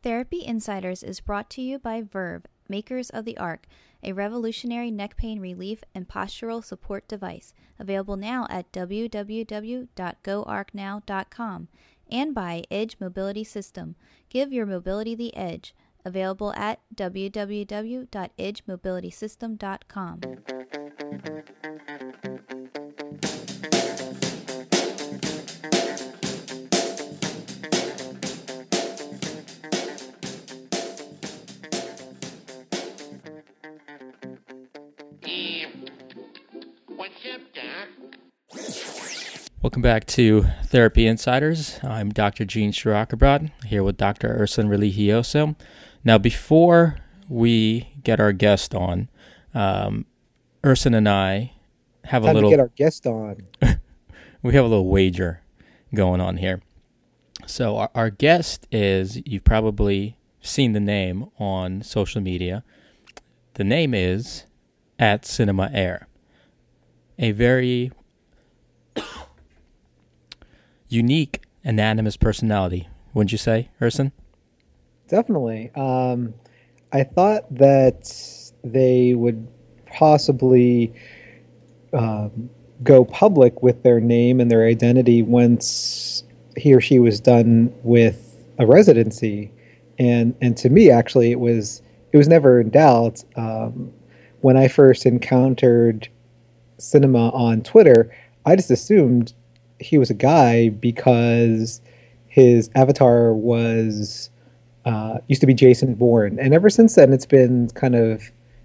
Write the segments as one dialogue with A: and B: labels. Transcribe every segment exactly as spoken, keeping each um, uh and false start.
A: Therapy Insiders is brought to you by Verve, makers of the Arc, a revolutionary neck pain relief and postural support device, available now at w w w dot go arc now dot com, and by Edge Mobility System. Give your mobility the edge, available at w w w dot edge mobility system dot com.
B: Welcome back to Therapy Insiders. I'm Doctor Gene Shirakabrad, here with Doctor Urson Religioso. Now, before we get our guest on, um, Urson and I have a
C: Time
B: little...
C: to get our guest on.
B: we have a little wager going on here. So our, our guest is, you've probably seen the name on social media. The name is at Cinema Air. A very unique, anonymous personality, wouldn't you say, Urson?
C: Definitely. Um, I thought that they would possibly um, go public with their name and their identity once he or she was done with a residency. And and to me, actually, it was it was never in doubt. Um, when I first encountered Cinema on Twitter, I just assumed he was a guy because his avatar was uh, used to be Jason Bourne, and ever since then it's been kind of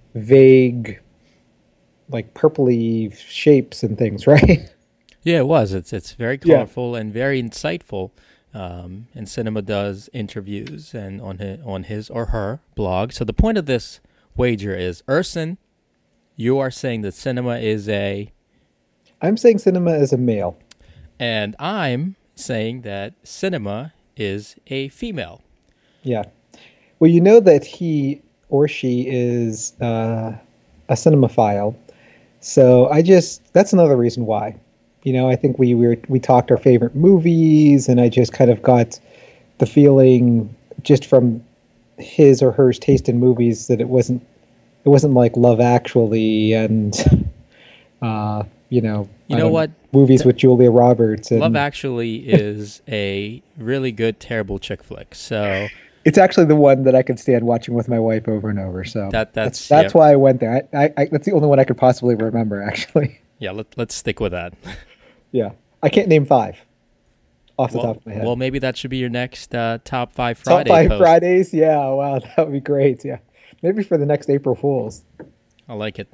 C: vague, like purpley shapes and things, right?
B: Yeah, it was. It's it's very colorful yeah. and very insightful. Um, and Cinema does interviews and on his, on his or her blog. So the point of this wager is, Urson, you are saying that Cinema is a...
C: I'm saying Cinema is a male.
B: And I'm saying that Cinema is a female.
C: Yeah. Well, you know that he or she is uh, a cinemaphile. So I just, that's another reason why. You know, I think we were, we talked our favorite movies, and I just kind of got the feeling just from his or her taste in movies that it wasn't, it wasn't like Love Actually and, uh, you know,
B: you know what?
C: Movies with Julia Roberts. And
B: Love Actually is a really good, terrible chick flick. So
C: it's actually the one that I could stand watching with my wife over and over. So
B: that, that's
C: that's, that's
B: yeah.
C: why I went there. I, I, I, that's the only one I could possibly remember, actually.
B: Yeah, let, let's stick with that.
C: Yeah, I can't name five off the
B: well,
C: top of my head.
B: Well, maybe that should be your next uh, top five Friday
C: Top five
B: post.
C: Fridays. Yeah, wow, that would be great. Yeah, maybe for the next April Fools.
B: I like it.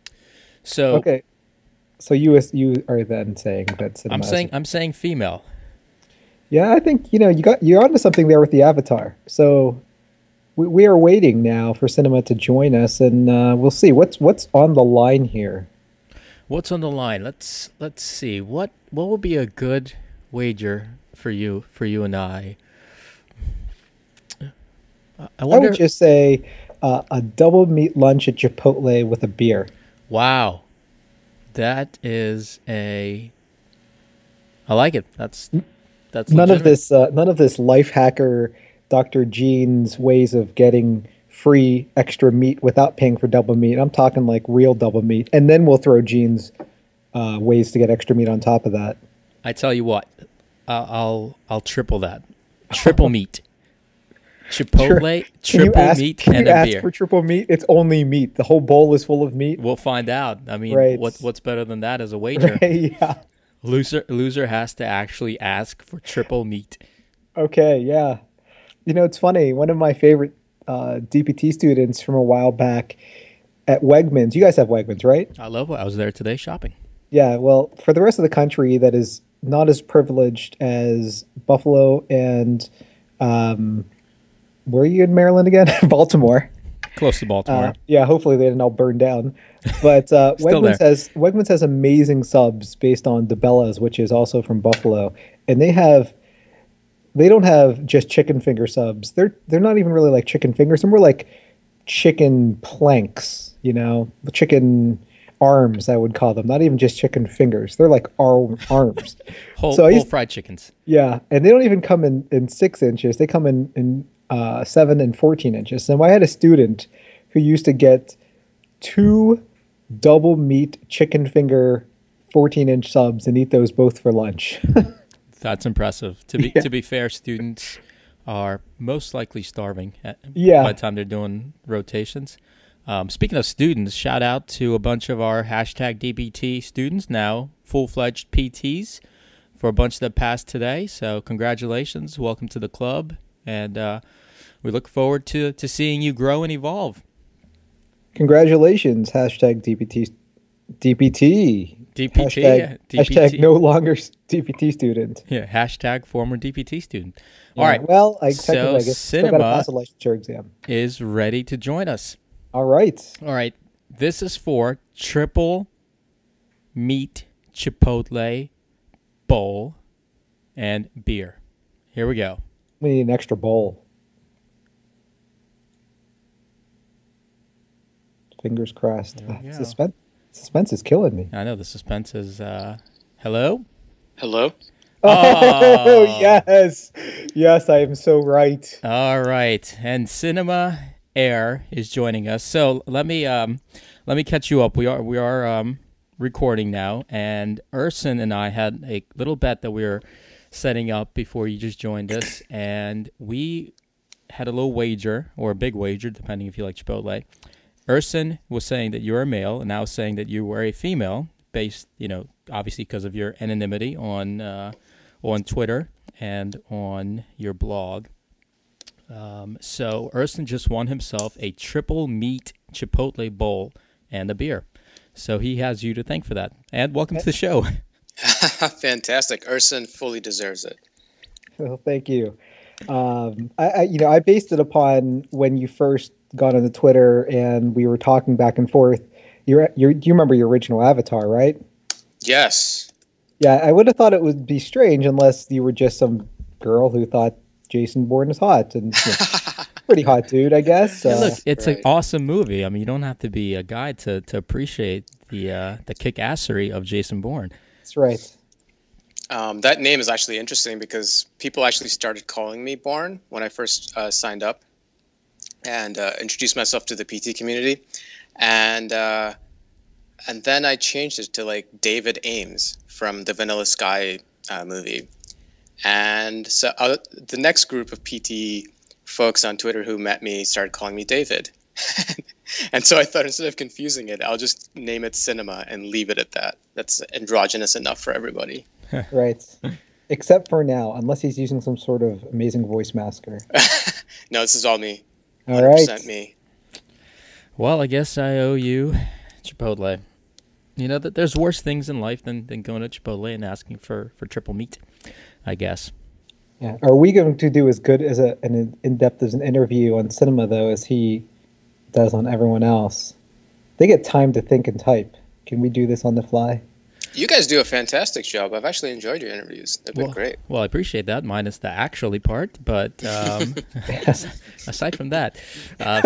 B: So
C: okay. So you you are then saying that Cinema
B: I'm saying
C: is,
B: I'm saying female.
C: Yeah, I think you know you got you're onto something there with the avatar. So we we are waiting now for Cinema to join us, and uh, we'll see what's what's on the line here.
B: What's on the line? Let's let's see what what would be a good wager for you for you and I. I wonder.
C: I would just say uh, a double meat lunch at Chipotle with a beer.
B: Wow. That is a. I like it. That's that's
C: none
B: legitimate.
C: of this. Uh, none of this life hacker Doctor Gene's ways of getting free extra meat without paying for double meat. I'm talking like real double meat, and then we'll throw Gene's uh, ways to get extra meat on top of that.
B: I tell you what, I'll I'll, I'll triple that. Triple meat. Chipotle,
C: Can
B: triple
C: you ask,
B: meat,
C: can
B: and
C: you
B: a
C: ask
B: beer.
C: for triple meat? It's only meat. The whole bowl is full of meat.
B: We'll find out. I mean,
C: right.
B: what what's better than that as a wager?
C: Right, yeah.
B: Loser loser has to actually ask for triple meat.
C: Okay, yeah. You know, it's funny. One of my favorite uh, D P T students from a while back at Wegmans. You guys have Wegmans, right?
B: I love it. I was there today shopping.
C: Yeah, well, for the rest of the country that is not as privileged as Buffalo and um, where are you in Maryland again? Baltimore.
B: Close to Baltimore.
C: Uh, yeah, hopefully they didn't all burn down. But uh, Wegmans
B: there.
C: has Wegmans has amazing subs based on DeBella's, which is also from Buffalo, and they have they don't have just chicken finger subs. They're they're not even really like chicken fingers. They're more like chicken planks. You know, chicken. arms, I would call them. Not even just chicken fingers. They're like arm, arms.
B: Whole,
C: So I
B: whole
C: used,
B: fried chickens.
C: yeah, and they don't even come in, in six inches. They come in, in uh, seven and fourteen inches. And I had a student who used to get two double meat chicken finger fourteen inch subs and eat those both for lunch.
B: That's impressive. To be
C: Yeah.
B: to be fair, students are most likely starving at,
C: Yeah.
B: by the time they're doing rotations. Um, speaking of students, shout out to a bunch of our hashtag D B T students, now full-fledged P Ts, for a bunch that passed today. So congratulations. Welcome to the club. And uh, we look forward to, to seeing you grow and evolve.
C: Congratulations, hashtag D P T. D P T.
B: D P T,
C: Hashtag,
B: yeah, D P T.
C: hashtag no longer s- D P T student.
B: Yeah, hashtag former D P T student. All
C: Yeah,
B: right,
C: Well, I
B: So,
C: technically, I guess, still got to
B: cinema-
C: pass a licensure exam.
B: is ready to join us.
C: All right.
B: All right, this is for triple meat chipotle bowl and beer. Here we go.
C: We need an extra bowl. Fingers crossed.
B: There we
C: Ah,
B: go.
C: suspense, suspense is killing me.
B: I know the suspense is. Uh, hello.
D: Hello?
C: Oh, yes. Yes, I am so right.
B: All right, and Cinema Air is joining us. So let me um, let me catch you up. We are we are um, recording now, and Urson and I had a little bet that we were setting up before you just joined us, and we had a little wager, or a big wager, depending if you like Chipotle. Urson was saying that you're a male, and I was saying that you were a female, based, you know, obviously because of your anonymity on uh, on Twitter and on your blog. Um, so Urson just won himself a triple meat Chipotle bowl and a beer. So he has you to thank for that. And welcome to the show.
D: Fantastic. Urson fully deserves it.
C: Well, thank you. Um, I, I, you know, I based it upon when you first got on the Twitter and we were talking back and forth. You're, you're, you remember your original avatar, right?
D: Yes.
C: Yeah, I would have thought it would be strange unless you were just some girl who thought Jason Bourne is hot, and you know, pretty hot dude, I guess.
B: Yeah,
C: Uh,
B: look, it's an
D: Right.
B: awesome movie. I mean, you don't have to be a guy to, to appreciate the uh, the kick-assery of Jason Bourne.
C: that's right.
D: Um, that name is actually interesting because people actually started calling me Born when I first uh, signed up and uh, introduced myself to the P T community. And uh, and then I changed it to like David Ames from the Vanilla Sky uh, movie. And so uh, the next group of P T folks on Twitter who met me started calling me David. And so I thought instead of confusing it, I'll just name it Cinema and leave it at that. That's androgynous enough for everybody.
C: Right. Except for now, unless he's using some sort of amazing voice masker.
D: No, this is all me.
C: All right.
D: one hundred percent me.
B: Well, I guess I owe you Chipotle. You know, that there's worse things in life than, than going to Chipotle and asking for, for triple meat, I guess.
C: Yeah. Are we going to do as good as a, an in-depth as an interview on Cinema, though, as he does on everyone else? They get time to think and type. Can we do this on the fly?
D: You guys do a fantastic job. I've actually enjoyed your interviews. They've been
B: Well,
D: great.
B: well, I appreciate that, minus the actually part. But um, aside from that, uh,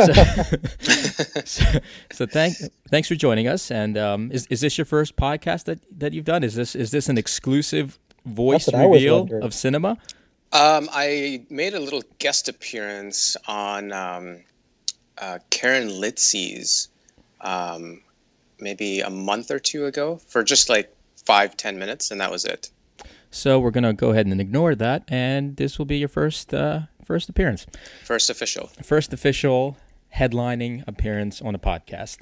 B: so, so, so thank, thanks for joining us. And um, is is this your first podcast that, that you've done? Is this is this an exclusive voice
C: That's what I was
B: reveal
C: wondering.
B: of Cinema?
D: Um, I made a little guest appearance on um, uh, Karen Litzy's um, maybe a month or two ago for just like five, ten minutes, and that was it.
B: So we're gonna go ahead and ignore that, and this will be your first uh, first appearance,
D: First official.
B: first official headlining appearance on a podcast.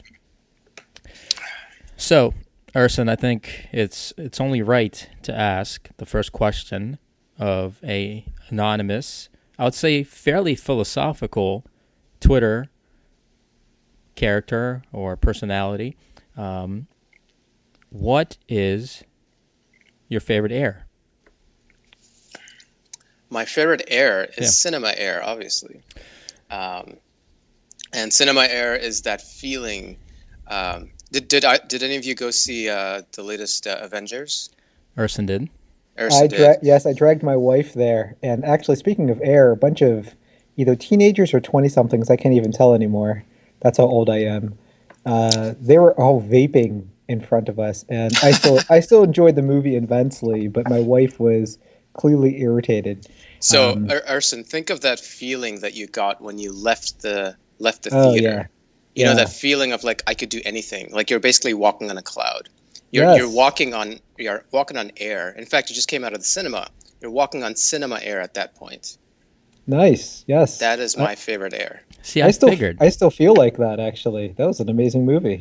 B: So, Urson, I think it's it's only right to ask the first question of a anonymous, I would say fairly philosophical Twitter character or personality. Um, what is your favorite air?
D: My favorite air is
B: Yeah.
D: Cinema Air, obviously. Um, and Cinema Air is that feeling. Um, did did I did any of you go see uh, the latest uh, Avengers?
B: Urson did.
D: Erson
C: I
D: did.
C: dra- yes, I dragged my wife there. And actually, speaking of air, a bunch of either teenagers or twenty-somethings, I can't even tell anymore. That's how old I am. Uh, they were all vaping in front of us, and I still I still enjoyed the movie immensely, but my wife was clearly irritated.
D: So,
C: Um,
D: Ar- Arson, think of that feeling that you got when you left the left the
C: oh
D: theater.
C: yeah,
D: You know,
C: yeah,
D: that feeling of like I could do anything. Like you're basically walking on a cloud. You're
C: yes,
D: you're walking on you're walking on air. In fact, you just came out of the cinema. You're walking on cinema air at that point.
C: nice, yes.
D: That is
C: I,
D: my favorite air.
B: See,
C: I
B: I
C: still
B: figured.
C: I still feel like that actually. That was an amazing movie.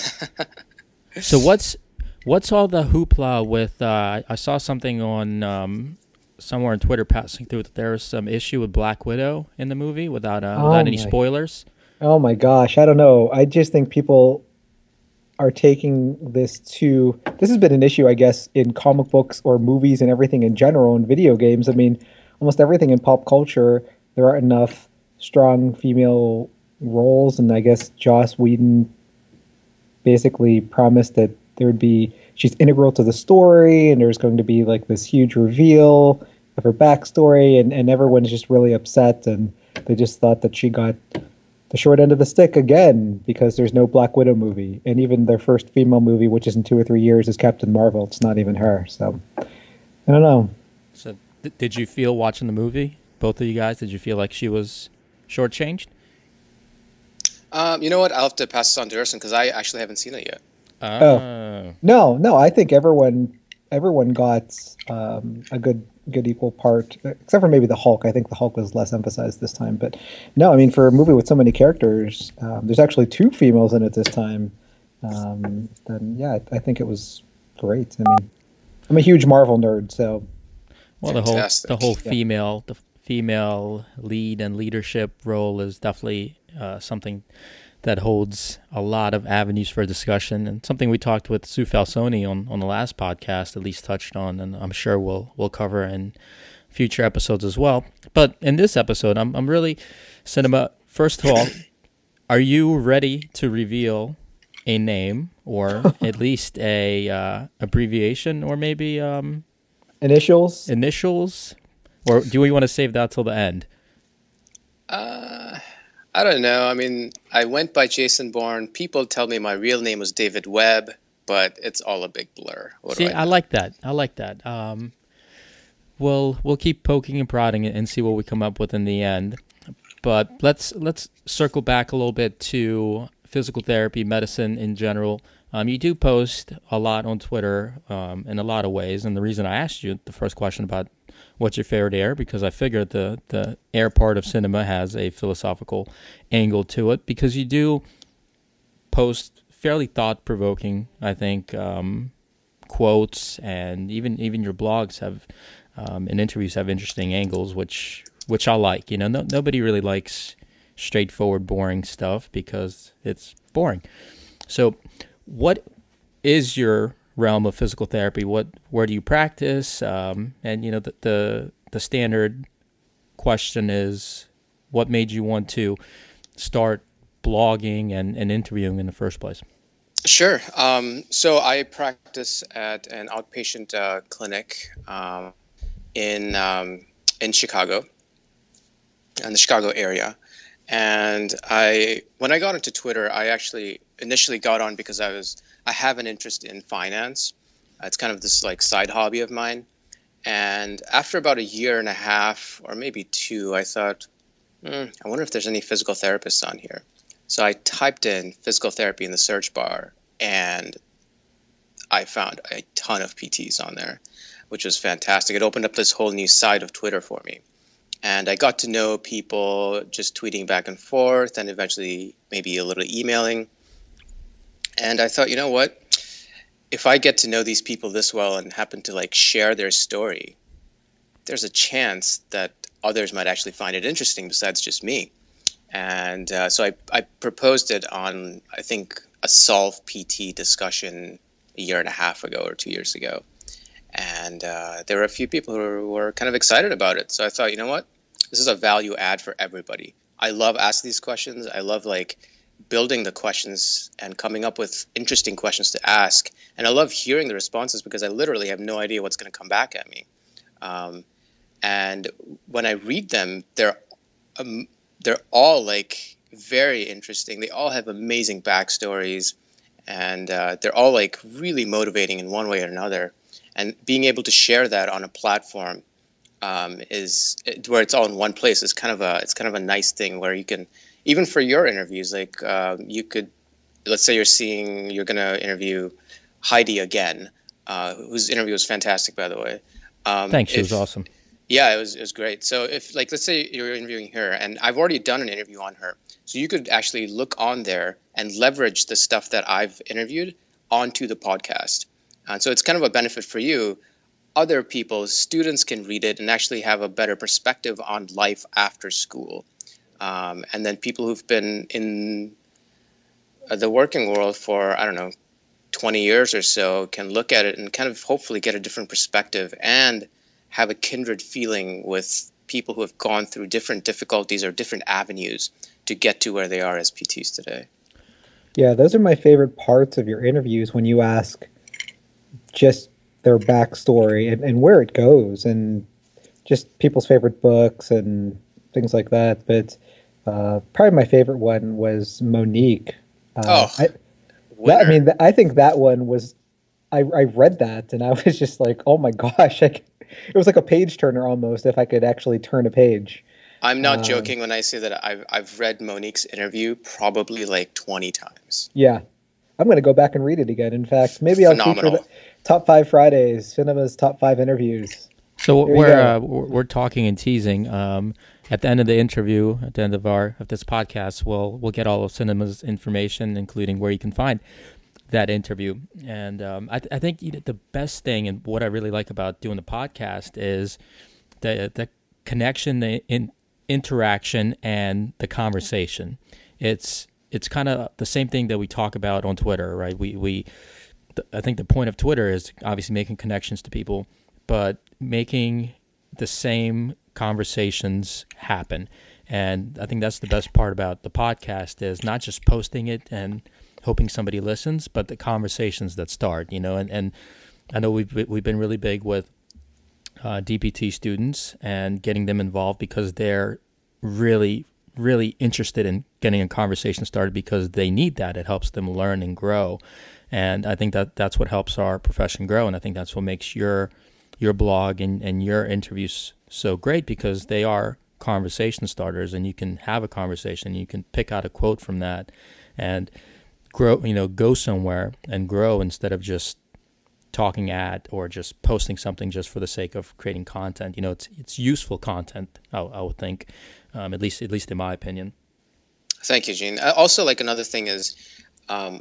B: So what's what's all the hoopla with? Uh, I saw something on um, somewhere on Twitter passing through that there was some issue with Black Widow in the movie without uh,
C: Oh
B: without any
C: my,
B: spoilers.
C: oh my gosh, I don't know. I just think people are taking this to this has been an issue, I guess, in comic books or movies and everything in general and video games. I mean, almost everything in pop culture, there aren't enough strong female roles, and I guess Joss Whedon basically promised that there would be she's integral to the story, and there's going to be like this huge reveal of her backstory, and, and everyone's just really upset, and they just thought that she got the short end of the stick again because there's no Black Widow movie, and even their first female movie, which is in two or three years, is Captain Marvel. It's not even her, so I don't know.
B: So th- did you feel watching the movie, both of you guys? Did you feel like she was shortchanged?
D: Um, you know what? I'll have to pass this on to Urson because I actually haven't seen it yet.
B: Oh,
C: No, no, I think everyone everyone got um, a good good equal part, except for maybe the Hulk. I think the Hulk was less emphasized this time, but no, I mean for a movie with so many characters, um, there's actually two females in it this time. Um, then yeah, I, I think it was great. I mean, I'm a huge Marvel nerd, so
B: well, the whole
D: Fantastic.
B: the whole
C: Yeah.
B: female the female lead and leadership role is definitely uh, something that holds a lot of avenues for discussion, and something we talked with Sue Falsoni on, on the last podcast, at least touched on, and I'm sure we'll we'll cover in future episodes as well. But in this episode, I'm I'm really cinema. First of all, are you ready to reveal a name or at least a uh, abbreviation or maybe um,
C: initials.
B: initials, or do we want to save that till the end?
D: Uh, I don't know. I mean, I went by Jason Bourne. People tell me my real name was David Webb, but it's all a big blur. What
B: See,
D: do I,
B: I
D: know?
B: like that. I like that. Um, we'll we'll keep poking and prodding it and see what we come up with in the end. But let's let's circle back a little bit to physical therapy, medicine in general. Um, you do post a lot on Twitter um, in a lot of ways, and the reason I asked you the first question about what's your favorite air, because I figured the the air part of cinema has a philosophical angle to it, because you do post fairly thought-provoking, I think, um, quotes, and even even your blogs have um, and interviews have interesting angles, which which I like. You know, no, nobody really likes straightforward, boring stuff because it's boring. So, what is your realm of physical therapy? What where do you practice? Um, and you know, the, the the standard question is, what made you want to start blogging and, and interviewing in the first place?
D: Sure. Um, so I practice at an outpatient uh, clinic um, in um, in Chicago, in the Chicago area. And I, when I got into Twitter, I actually initially got on because I was, I have an interest in finance. Uh, it's kind of this like side hobby of mine. And after about a year and a half, or maybe two, I thought, hmm, I wonder if there's any physical therapists on here. So I typed in physical therapy in the search bar, and I found a ton of P Ts on there, which was fantastic. It opened up this whole new side of Twitter for me. And I got to know people just tweeting back and forth, and eventually maybe a little emailing. And I thought, you know what? If I get to know these people this well and happen to like share their story, there's a chance that others might actually find it interesting besides just me. And uh, so I, I proposed it on, I think, a Solve P T discussion a year and a half ago or two years ago. And uh, there were a few people who were kind of excited about it. So I thought, you know what? This is a value add for everybody. I love asking these questions. I love like building the questions and coming up with interesting questions to ask. And I love hearing the responses because I literally have no idea what's going to come back at me. Um, and when I read them, they're um, they're all like very interesting. They all have amazing backstories, and uh, they're all like really motivating in one way or another. And being able to share that on a platform um, is where it's all in one place. Is kind of a it's kind of a nice thing where you can, even for your interviews, like uh, you could, let's say you're seeing you're gonna interview Heidi again, uh, whose interview was fantastic, by the way. Um,
B: Thanks, she
D: if,
B: was awesome.
D: Yeah, it was it was great. So if like let's say you're interviewing her, and I've already done an interview on her, so you could actually look on there and leverage the stuff that I've interviewed onto the podcast. And so it's kind of a benefit for you. Other people, students can read it and actually have a better perspective on life after school. Um, and then people who've been in the working world for, I don't know, twenty years or so can look at it and kind of hopefully get a different perspective and have a kindred feeling with people who have gone through different difficulties or different avenues to get to where they are as P Ts today.
C: Yeah, those are my favorite parts of your interviews, when you ask just their backstory and, and where it goes, and just people's favorite books and things like that. But uh, probably my favorite one was Monique. Uh,
D: oh,
C: I, that, I mean, I think that one was, I, I read that and I was just like, oh my gosh, I, it was like a page turner almost, if I could actually turn a page.
D: I'm not
C: um,
D: joking when I say that I've, I've read Monique's interview probably like twenty times.
C: Yeah. I'm going to go back and read it again. In fact, maybe I'll
D: Phenomenal.
C: feature the Top Five Fridays, Cinema's Top Five Interviews.
B: So
C: There you
B: we're
C: go.
B: uh, we're we're talking and teasing. Um, at the end of the interview, at the end of our of this podcast, we'll we'll get all of Cinema's information, including where you can find that interview. And um, I, th- I think you know, the best thing and what I really like about doing the podcast is the the connection, the in, interaction, and the conversation. It's it's kind of the same thing that we talk about on Twitter, right? We we th- I think the point of Twitter is obviously making connections to people, but making the same conversations happen. And I think that's the best part about the podcast, is not just posting it and hoping somebody listens, but the conversations that start, you know, and, and I know we've, we've been really big with uh, D P T students and getting them involved because they're really, really interested in getting a conversation started because they need that. It helps them learn and grow. And I think that that's what helps our profession grow. And I think that's what makes your your blog and, and your interviews so great, because they are conversation starters, and you can have a conversation. You can pick out a quote from that and grow, you know, go somewhere and grow instead of just talking at or just posting something just for the sake of creating content. You know, it's it's useful content, I, I would think, um, at least at least in my opinion.
D: Thank you, Gene. Uh, Also, like another thing is, um,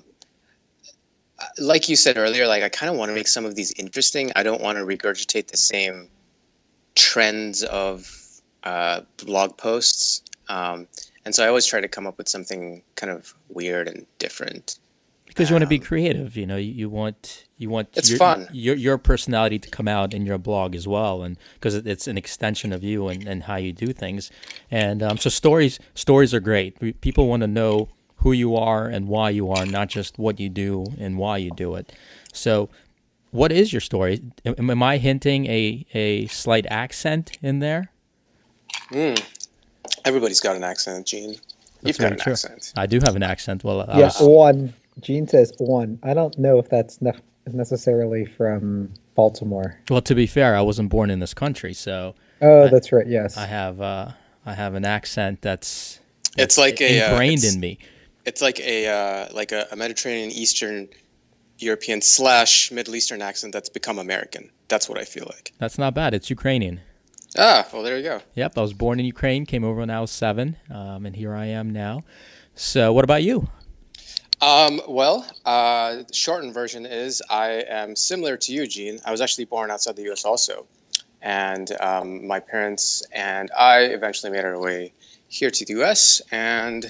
D: like you said earlier, like I kind of want to make some of these interesting. I don't want to regurgitate the same trends of uh, blog posts. Um, and so I always try to come up with something kind of weird and different.
B: Because you want to be
D: Um,
B: creative, you know, you, you want you want
D: It's
B: your,
D: fun.
B: your your personality to come out in your blog as well, and because it, it's an extension of you and, and how you do things. And um, so stories stories are great. We- People want to know who you are and why you are, not just what you do and why you do it. So, what is your story? Am, am I hinting a, a slight accent in there?
D: Mm, everybody's got an accent, Gene. You've got
B: very
D: an
B: true.
D: accent.
B: I do have an accent. Well, I
C: Yeah,
B: was,
C: one. Gene says one. I don't know if that's nef- necessarily from Baltimore.
B: well, to be fair, I wasn't born in this country, so
C: Oh,
B: I-
C: that's right. Yes.
B: I have uh, I have an accent that's,
D: It's
B: that's
D: like a, uh,
B: ingrained
D: it's-
B: in me.
D: It's like a uh, like a, a Mediterranean Eastern European slash Middle Eastern accent that's become American. That's what I feel like.
B: That's not bad. It's Ukrainian.
D: Ah, well, there you go.
B: Yep, I was born in Ukraine, came over when I was seven, um, and here I am now. So, what about you?
D: Um, well, uh, the shortened version is I am similar to you, Gene. I was actually born outside the U S also. And um, my parents and I eventually made our way here to the U S. And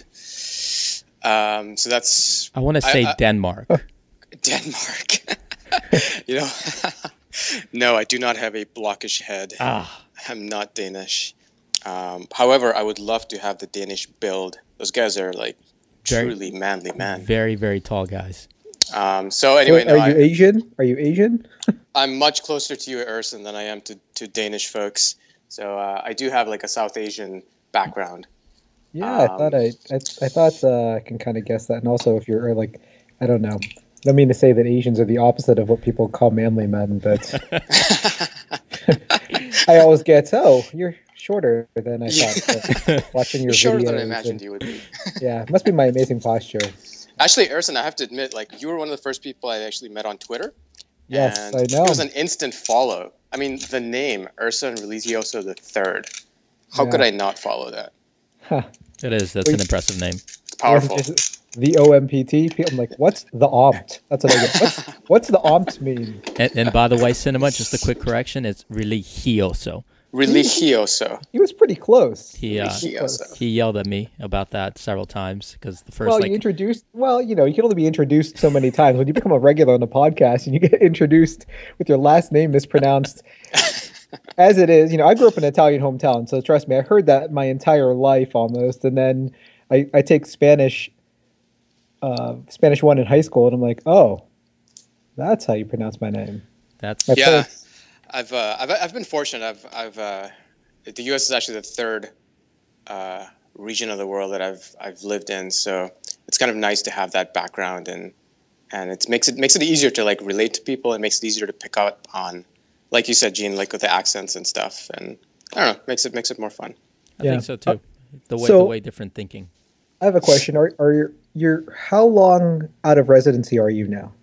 D: um, so that's
B: I want to
D: I-
B: say
D: I-
B: Denmark.
D: Denmark. you know, no, I do not have a blockish head.
B: ah,
D: I'm not Danish. Um, however, I would love to have the Danish build. Those guys are like
B: Very-
D: truly manly men.
B: very, very tall guys.
D: Um, so
C: So
D: anyway, no,
C: are you
D: I,
C: Asian? Are you Asian?
D: I'm much closer to you, Erson, than I am to, to Danish folks. So uh, I do have like a South Asian background.
C: Yeah, I
D: Um,
C: thought I, I, I thought uh, I can kind of guess that. And also, if you're like, I don't know, don't mean to say that Asians are the opposite of what people call manly men, but I always get, oh, you're shorter than I
D: Yeah.
C: thought. Watching your
D: You're shorter
C: videos.
D: than I imagined
C: and-
D: you would be.
C: yeah, it must be my amazing posture.
D: Actually, Erson, I have to admit, like you were one of the first people I actually met on Twitter.
C: Yes,
D: and
C: I know.
D: It was an instant follow. I mean, the name Erson Religioso the Third. How
C: Yeah.
D: could I not follow that?
C: Huh.
B: It is. That's
C: Wait.
B: an impressive name.
D: It's powerful.
C: It wasn't just the O M P T. I'm like, what's the O M T? That's what I get. What's, what's the O M T mean?
B: And, and by the way, Cinema, just a quick correction. It's religioso.
D: Religioso.
C: He was pretty close.
B: He uh,
D: Religioso.
B: he yelled at me about that several times because the first
C: Well,
B: like
C: you introduced. Well, you know, you can only be introduced so many times. When you become a regular on the podcast and you get introduced with your last name mispronounced, as it is, you know, I grew up in an Italian hometown, so trust me, I heard that my entire life almost. And then I, I take Spanish, uh, Spanish one in high school, and I'm like, oh, that's how you pronounce my name.
B: that's
C: My
D: Yeah.
C: parents-
D: I've uh, I've I've been fortunate. I've I've uh, the U S is actually the third uh, region of the world that I've I've lived in, so it's kind of nice to have that background, and and it makes it makes it easier to like relate to people. It makes it easier to pick up on, like you said, Gene, like with the accents and stuff, and I don't know, makes it makes it more fun.
B: I
C: Yeah.
B: think so too. The way
C: so-
B: the way different thinking.
C: I have a question. Are are you you're how long out of residency are you now?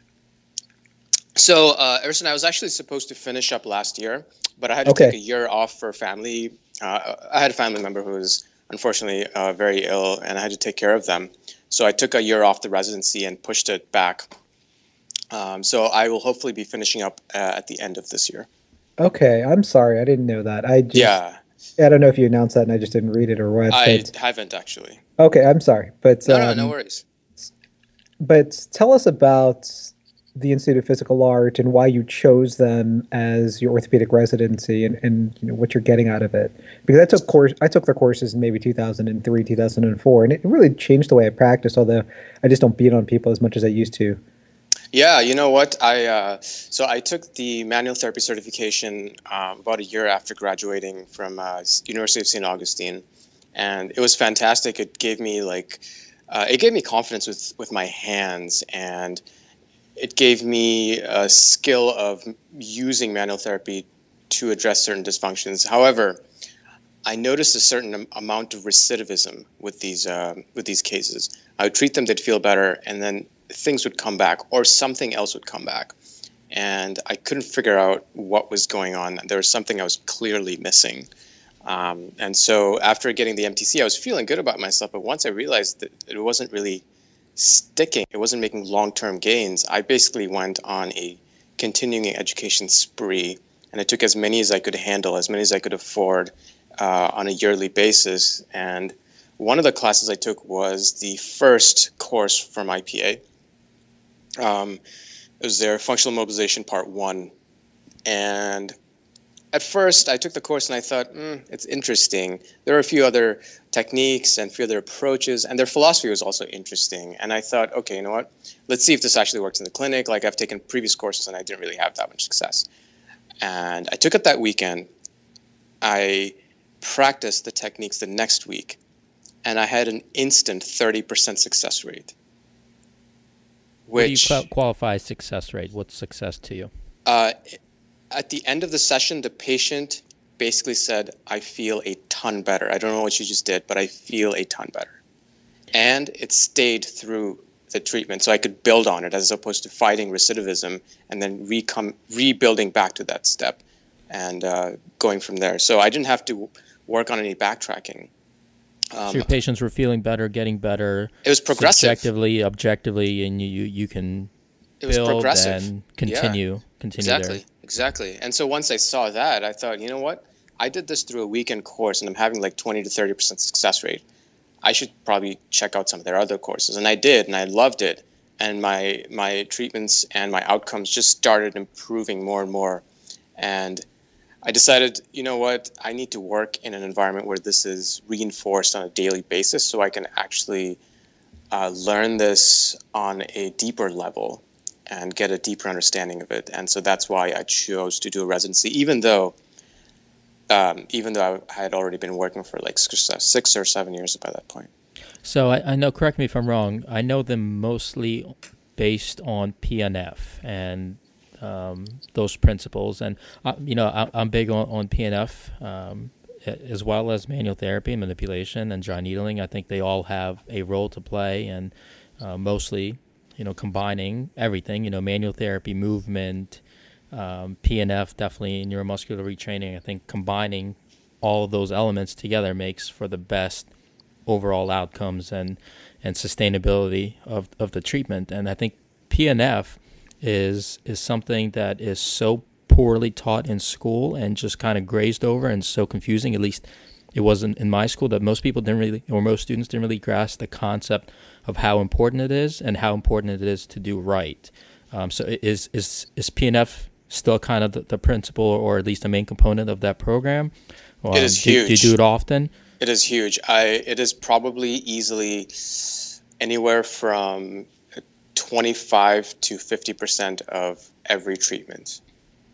D: So, uh, Erson, I was actually supposed to finish up last year, but I had to
C: Okay.
D: take a year off for family. Uh, I had a family member who was unfortunately uh, very ill, and I had to take care of them. So I took a year off the residency and pushed it back. Um, so I will hopefully be finishing up uh, at the end of this year.
C: Okay, I'm sorry, I didn't know that. I just,
D: Yeah,
C: I don't know if you announced that and I just didn't read it or what.
D: I
C: But,
D: haven't actually.
C: okay, I'm sorry, but
D: No,
C: um,
D: no, no worries.
C: but tell us about the Institute of Physical Art and why you chose them as your orthopedic residency, and, and you know what you're getting out of it. Because I took course, I took the courses in maybe two thousand three, two thousand four, and it really changed the way I practice. Although I just don't beat on people as much as I used to.
D: Yeah, you know what? I uh, so I took the manual therapy certification um, about a year after graduating from uh, University of Saint Augustine, and it was fantastic. It gave me like uh, it gave me confidence with with my hands, and it gave me a skill of using manual therapy to address certain dysfunctions. However, I noticed a certain am- amount of recidivism with these uh, with these cases. I would treat them, they'd feel better, and then things would come back, or something else would come back, and I couldn't figure out what was going on. There was something I was clearly missing, um, and so after getting the M T C, I was feeling good about myself. But once I realized that it wasn't really sticking, it wasn't making long-term gains, I basically went on a continuing education spree, and I took as many as I could handle, as many as I could afford, uh, on a yearly basis. And one of the classes I took was the first course from I P A. Um, it was their functional mobilization part one. And at first I took the course and I thought, mm, it's interesting. There are a few other techniques and a few other approaches, and their philosophy was also interesting. And I thought, okay, you know what? Let's see if this actually works in the clinic. Like, I've taken previous courses and I didn't really have that much success. And I took it that weekend. I practiced the techniques the next week, and I had an instant thirty percent success rate.
B: What do you
D: Which,
B: qual- qualify as success rate? What's success to you?
D: uh, at the end of the session, the patient basically said, I feel a ton better. I don't know what you just did, but I feel a ton better. And it stayed through the treatment, so I could build on it as opposed to fighting recidivism and then recom- rebuilding back to that step and uh, going from there. So I didn't have to work on any backtracking. Um,
B: So your patients were feeling better, getting better.
D: It was progressive.
B: Subjectively, objectively, and you you, you can
D: It was
B: build
D: progressive.
B: and continue continue
D: Exactly,
B: there.
D: exactly. And so once I saw that, I thought, you know what? I did this through a weekend course, and I'm having like twenty to thirty percent success rate. I should probably check out some of their other courses. And I did, and I loved it. And my my treatments and my outcomes just started improving more and more. And I decided, you know what? I need to work in an environment where this is reinforced on a daily basis so I can actually uh, learn this on a deeper level and get a deeper understanding of it. And so that's why I chose to do a residency, even though um, even though I had already been working for like six or seven years by that point.
B: So I, I know, correct me if I'm wrong, I know them mostly based on P N F and um, those principles. And, uh, you know, I, I'm big on, on P N F um, as well as manual therapy and manipulation and dry needling. I think they all have a role to play, and uh, mostly, you know, combining everything, you know, manual therapy, movement, um, P N F, definitely neuromuscular retraining. I think combining all of those elements together makes for the best overall outcomes and and sustainability of, of the treatment. And I think P N F is is something that is so poorly taught in school and just kind of grazed over and so confusing. At least it wasn't in my school, that most people didn't really, or most students didn't really grasp the concept of how important it is and how important it is to do right. Um, so is is is P N F still kind of the, the principal, or at least the main component of that program? Um,
D: it is
B: do,
D: huge.
B: Do you do it often?
D: It is huge. I it is probably easily anywhere from twenty-five to fifty percent of every treatment.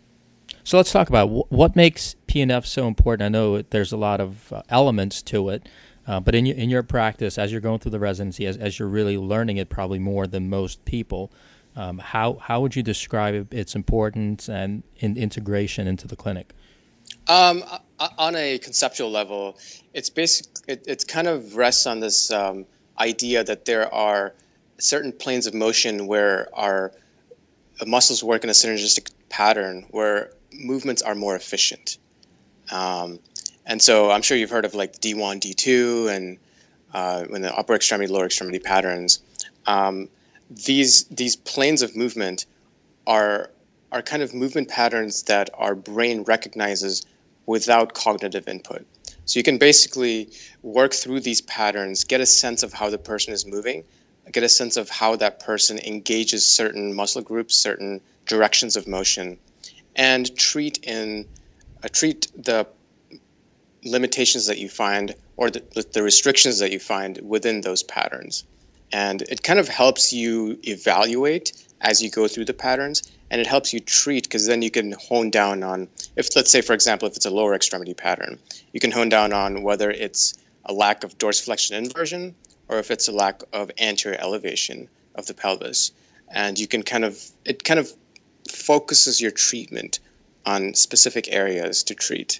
B: So let's talk about wh- what makes P N F so important. I know there's a lot of uh, elements to it, uh, but in your, in your practice, as you're going through the residency, as, as you're really learning it probably more than most people, um, how how would you describe its importance and in integration into the clinic?
D: Um, on a conceptual level, it's basic. It, it's kind of rests on this um, idea that there are certain planes of motion where our muscles work in a synergistic pattern where movements are more efficient. Um, and so I'm sure you've heard of like D one, D two, and uh, when the upper extremity, lower extremity patterns. Um, these these planes of movement are are kind of movement patterns that our brain recognizes without cognitive input. So you can basically work through these patterns, get a sense of how the person is moving, get a sense of how that person engages certain muscle groups, certain directions of motion, and treat in uh, treat the limitations that you find, or the, the restrictions that you find within those patterns. And it kind of helps you evaluate as you go through the patterns, and it helps you treat, because then you can hone down on, if let's say, for example, if it's a lower extremity pattern, you can hone down on whether it's a lack of dorsiflexion inversion or if it's a lack of anterior elevation of the pelvis. And you can kind of, it kind of focuses your treatment on specific areas to treat.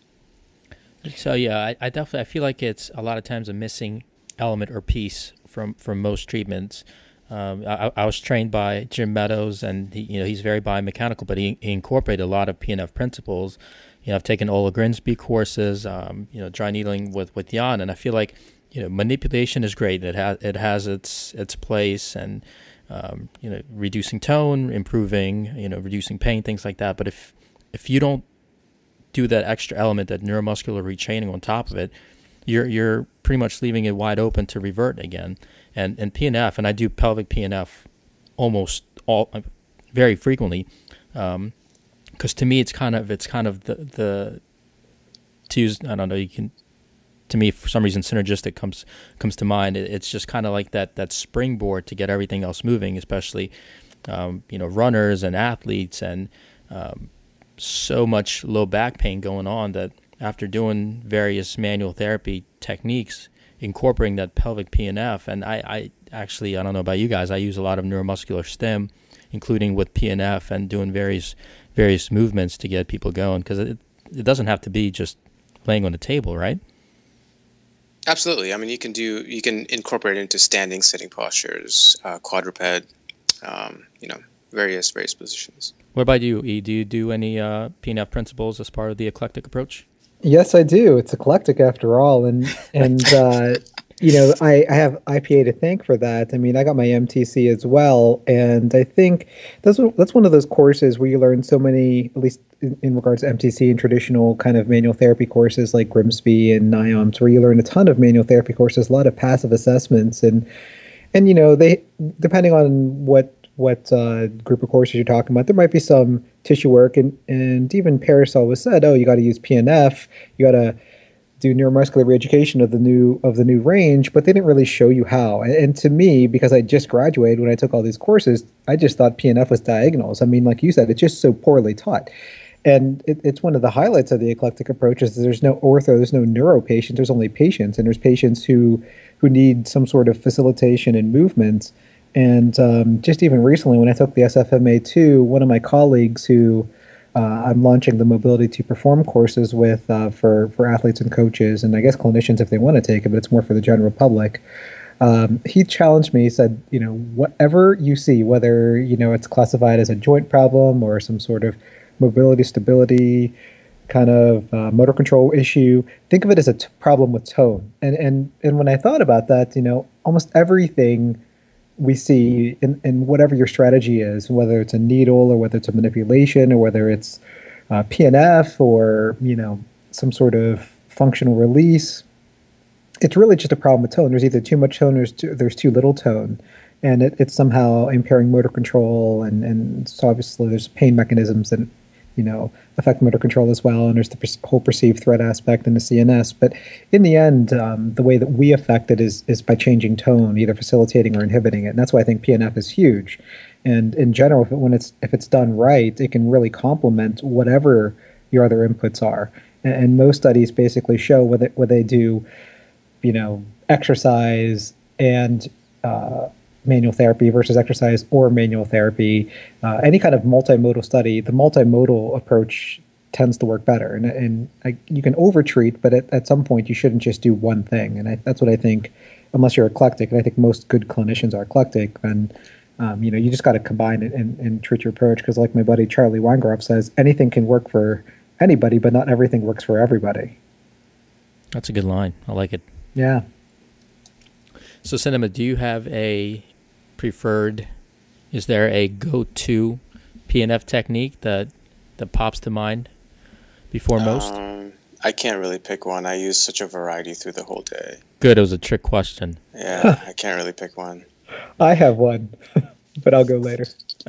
B: So yeah, I, I definitely, I feel like it's a lot of times a missing element or piece from, from most treatments. Um, I, I was trained by Jim Meadows, and he, you know, he's very biomechanical, but he, he incorporated a lot of P N F principles. You know, I've taken Ola Grinsby courses, um, you know, dry needling with, with Jan, and I feel like, you know, manipulation is great. It has it has its its place, and um, you know, reducing tone, improving, you know, reducing pain, things like that. But if if you don't do that extra element, that neuromuscular retraining on top of it, you're you're pretty much leaving it wide open to revert again. And and P N F, and I do pelvic P N F almost all very frequently, because um, to me it's kind of it's kind of the the to use, I don't know, you can, to me for some reason synergistic comes comes to mind. It, it's just kind of like that that springboard to get everything else moving, especially um, you know, runners and athletes, and um, so much low back pain going on that after doing various manual therapy techniques, incorporating that pelvic P N F, and I, I actually, I don't know about you guys, I use a lot of neuromuscular stim, including with P N F, and doing various various movements to get people going, because it, it doesn't have to be just laying on the table, right?
D: Absolutely. I mean, you can do, you can incorporate it into standing, sitting postures, uh, quadruped, um, you know, various various positions.
B: What about you, E? Do you do any uh, P N F principles as part of the eclectic approach?
C: Yes, I do. It's eclectic after all, and and uh, you know, I, I have I P A to thank for that. I mean, I got my M T C as well, and I think that's that's one of those courses where you learn so many, at least in, in regards to M T C and traditional kind of manual therapy courses like Grimsby and NIOMS, where you learn a ton of manual therapy courses, a lot of passive assessments, and and you know, they, depending on what what uh, group of courses you're talking about, there might be some tissue work, and, and even Parasol was said, oh, you got to use P N F, you got to do neuromuscular reeducation of the new of the new range, but they didn't really show you how. And, and to me, because I just graduated, when I took all these courses, I just thought P N F was diagonals. I mean, like you said, it's just so poorly taught. And it, it's one of the highlights of the eclectic approach is that there's no ortho, there's no neuro patients, there's only patients, and there's patients who who need some sort of facilitation and movement. And um, just even recently, when I took the S F M A two, one of my colleagues who uh, I'm launching the Mobility to Perform courses with uh, for, for athletes and coaches, and I guess clinicians if they want to take it, but it's more for the general public. Um, he challenged me. He said, you know, whatever you see, whether, you know, it's classified as a joint problem or some sort of mobility, stability, kind of uh, motor control issue, think of it as a t- problem with tone. And, and, and when I thought about that, you know, almost everything we see in, in whatever your strategy is, whether it's a needle or whether it's a manipulation or whether it's uh, P N F or, you know, some sort of functional release, it's really just a problem with tone. There's either too much tone or there's too, there's too little tone. And it, it's somehow impairing motor control. And, and so obviously there's pain mechanisms that, you know, affect motor control as well. And there's the per- whole perceived threat aspect in the C N S. But in the end, um, the way that we affect it is, is by changing tone, either facilitating or inhibiting it. And that's why I think P N F is huge. And in general, if it, when it's if it's done right, it can really complement whatever your other inputs are. And, and most studies basically show whether, whether they do, you know, exercise and uh, manual therapy versus exercise or manual therapy, uh, any kind of multimodal study, the multimodal approach tends to work better. And, and I, you can overtreat, but at, at some point you shouldn't just do one thing. And I, that's what I think, unless you're eclectic, and I think most good clinicians are eclectic, then um, you know, you just got to combine it and, and treat your approach. Because like my buddy Charlie Weingroff says, anything can work for anybody, but not everything works for everybody.
B: That's a good line. I like it.
C: Yeah.
B: So, Cinema, do you have a preferred, is there a go-to P N F technique that that pops to mind before most?
D: Um, I can't really pick one. I use such a variety through the whole day.
B: Good, it was a trick question.
D: Yeah, I can't really pick one.
C: I have one, but I'll go later.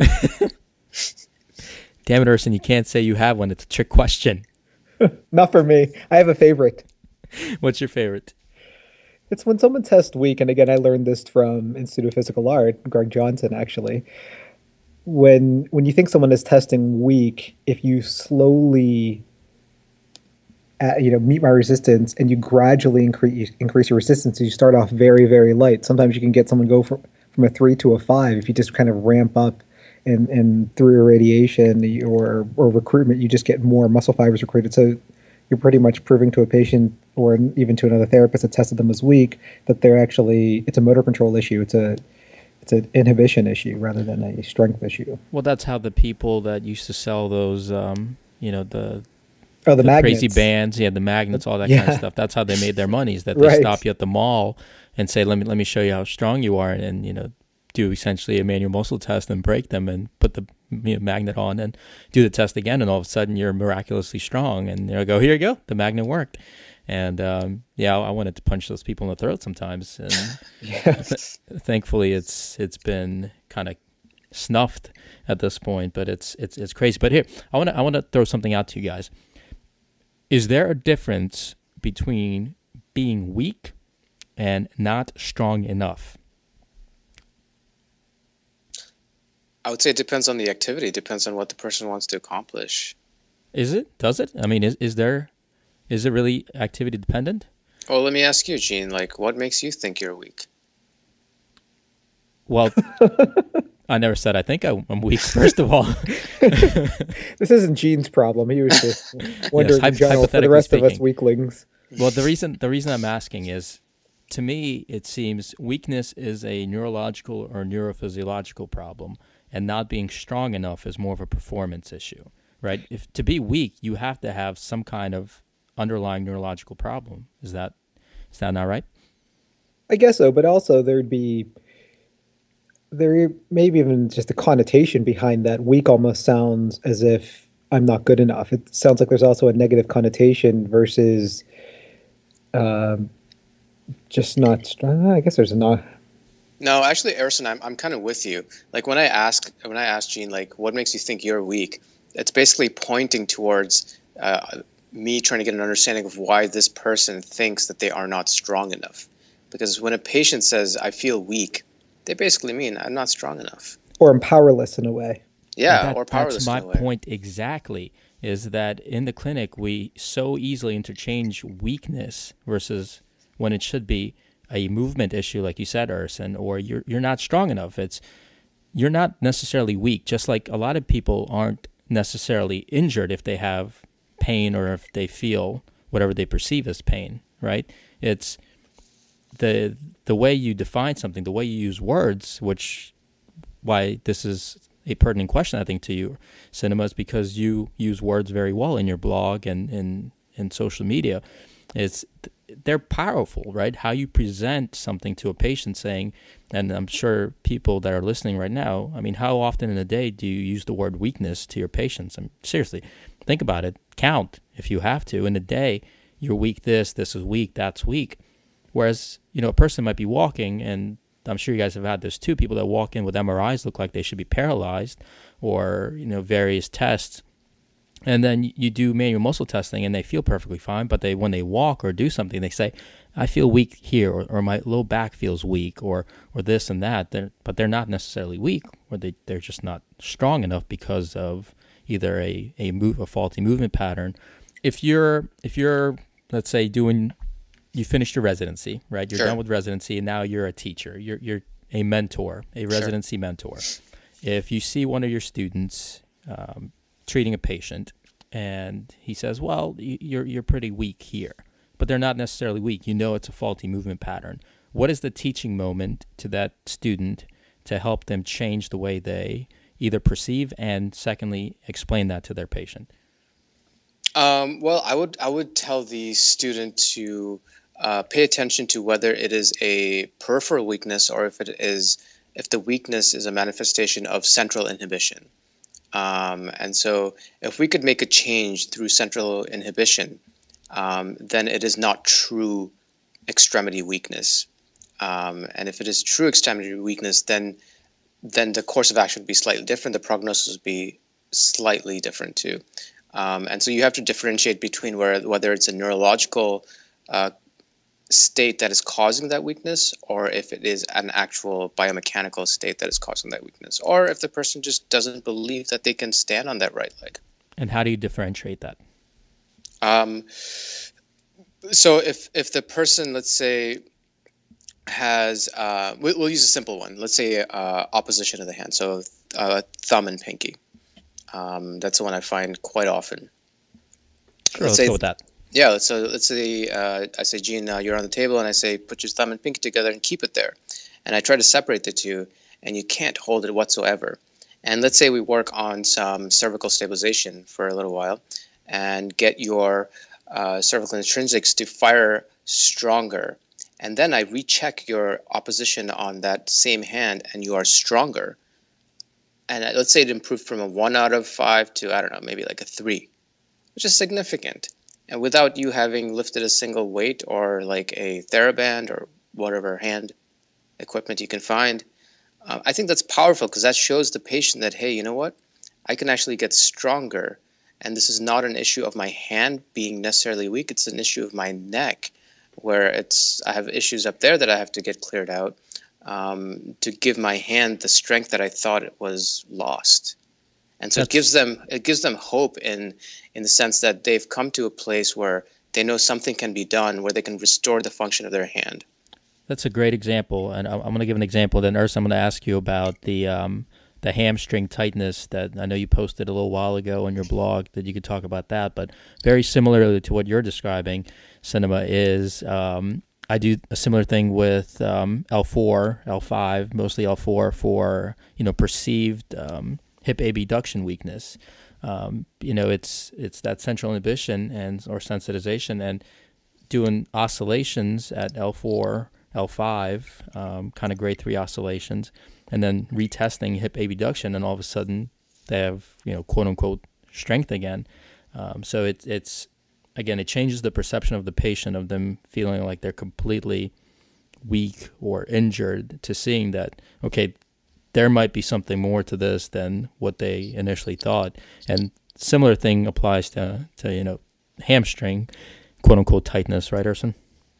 B: Damn it, Urson, you can't say you have one. It's a trick question.
C: Not for me. I have a favorite.
B: What's your favorite?
C: It's when someone tests weak, and again, I learned this from Institute of Physical Art, Greg Johnson, actually. When when you think someone is testing weak, if you slowly, uh, you know, meet my resistance, and you gradually increase increase your resistance, so you start off very, very light. Sometimes you can get someone go from from a three to a five if you just kind of ramp up, and and through irradiation or or recruitment, you just get more muscle fibers recruited. So you're pretty much proving to a patient or even to another therapist that tested them as weak that they're actually, it's a motor control issue. It's a it's an inhibition issue rather than a strength issue.
B: Well, that's how the people that used to sell those, um, you know, the
C: oh the,
B: the
C: magnets.
B: crazy bands, yeah, the magnets, all that
C: yeah.
B: kind of stuff. That's how they made their money. Is that they
C: right.
B: stop you at the mall and say, "Let me let me show you how strong you are," and, and you know, do essentially a manual muscle test and break them and put the you know, magnet on and do the test again, and all of a sudden you're miraculously strong, and they'll go, "Here you go, the magnet worked." And um, yeah, I wanted to punch those people in the throat sometimes, and
C: yes.
B: th- thankfully it's it's been kind of snuffed at this point. But it's it's it's crazy. But here, I want to I want to throw something out to you guys. Is there a difference between being weak and not strong enough?
D: I would say it depends on the activity. It depends on what the person wants to accomplish.
B: Is it? Does it? I mean, is is there? Is it really activity dependent?
D: Well, let me ask you, Gene. Like, what makes you think you're weak?
B: Well, I never said I think I, I'm weak. First of all,
C: this isn't Gene's problem. He was just wondering
B: yes,
C: in general for the rest speaking. of us weaklings.
B: Well, the reason the reason I'm asking is, to me, it seems weakness is a neurological or neurophysiological problem, and not being strong enough is more of a performance issue, right? If to be weak, you have to have some kind of underlying neurological problem. Is that is that not right?
C: I guess so, but also there'd be there maybe even just a connotation behind that. Weak almost sounds as if I'm not good enough. It sounds like there's also a negative connotation versus um, just not strong. I guess there's a not.
D: No, actually, Erison, I'm I'm kind of with you. Like when I ask when I ask Gene, like, what makes you think you're weak? It's basically pointing towards uh, me trying to get an understanding of why this person thinks that they are not strong enough. Because when a patient says, "I feel weak," they basically mean I'm not strong enough,
C: or I'm powerless in a way.
D: Yeah,
B: that,
D: or powerless.
B: That's my
D: in a way.
B: point exactly. Is that in the clinic we so easily interchange weakness versus when it should be a movement issue, like you said, Ersin, or you're you're not strong enough. It's you're not necessarily weak. Just like a lot of people aren't necessarily injured if they have pain or if they feel whatever they perceive as pain, right? It's the the way you define something, the way you use words, which why this is a pertinent question, I think, to you, Cinema, is because you use words very well in your blog and in in social media. It's they're powerful, right? How you present something to a patient, saying, and I'm sure people that are listening right now, I mean, how often in a day do you use the word weakness to your patients? I mean, seriously, think about it. Count if you have to. In a day, you're weak this, this is weak, that's weak. Whereas, you know, a person might be walking, and I'm sure you guys have had this too, people that walk in with M R Is look like they should be paralyzed, or, you know, various tests. And then you do manual muscle testing and they feel perfectly fine, but they when they walk or do something, they say, I feel weak here, or, or my low back feels weak, or or this and that. They're, but they're not necessarily weak, or they, they're just not strong enough because of either a, a move a faulty movement pattern. If you're if you're let's say doing you finished your residency, right? You're
D: Sure.
B: done with residency and now you're a teacher. You're you're a mentor, a residency sure. mentor. If you see one of your students um, treating a patient, and he says, well, you're you're pretty weak here, but they're not necessarily weak. You know it's a faulty movement pattern. What is the teaching moment to that student to help them change the way they either perceive and, secondly, explain that to their patient?
D: Um, well, I would I would tell the student to uh, pay attention to whether it is a peripheral weakness or if it is if the weakness is a manifestation of central inhibition. Um, and so if we could make a change through central inhibition, um, then it is not true extremity weakness. Um, and if it is true extremity weakness, then then the course of action would be slightly different. The prognosis would be slightly different too. Um, and so you have to differentiate between where, whether it's a neurological uh, state that is causing that weakness, or if it is an actual biomechanical state that is causing that weakness, or if the person just doesn't believe that they can stand on that right leg.
B: And how do you differentiate that?
D: Um, so if if the person, let's say, has, uh, we'll, we'll use a simple one. Let's say uh, opposition of the hand, so uh, thumb and pinky. Um, that's the one I find quite often.
B: Sure, let's, let's say, go with that.
D: Yeah, so let's say uh, I say, Gene, uh, you're on the table, and I say, put your thumb and pinky together and keep it there. And I try to separate the two, and you can't hold it whatsoever. And let's say we work on some cervical stabilization for a little while and get your uh, cervical intrinsics to fire stronger. And then I recheck your opposition on that same hand, and you are stronger. And let's say it improved from a one out of five to, I don't know, maybe like a three, which is significant. And without you having lifted a single weight or like a TheraBand or whatever hand equipment you can find, uh, I think that's powerful because that shows the patient that, hey, you know what? I can actually get stronger. And this is not an issue of my hand being necessarily weak. It's an issue of my neck where it's I have issues up there that I have to get cleared out um, to give my hand the strength that I thought it was lost. And so That's, it gives them it gives them hope in in the sense that they've come to a place where they know something can be done, where they can restore the function of their hand.
B: That's a great example, and I'm going to give an example. Then, Urs, I'm going to ask you about the um, the hamstring tightness that I know you posted a little while ago on your blog. That you could talk about that, but very similarly to what you're describing, Cinema is. Um, I do a similar thing with um, L four, L five, mostly L four for you know perceived. Um, hip abduction weakness. Um, you know, it's it's that central inhibition and or sensitization, and doing oscillations at L four, L five, um, kind of grade three oscillations, and then retesting hip abduction, and all of a sudden they have, you know, quote unquote strength again. Um, so it's it's again, it changes the perception of the patient of them feeling like they're completely weak or injured to seeing that, okay, there might be something more to this than what they initially thought. And similar thing applies to, to you know, hamstring, quote-unquote, tightness, right, Ersin?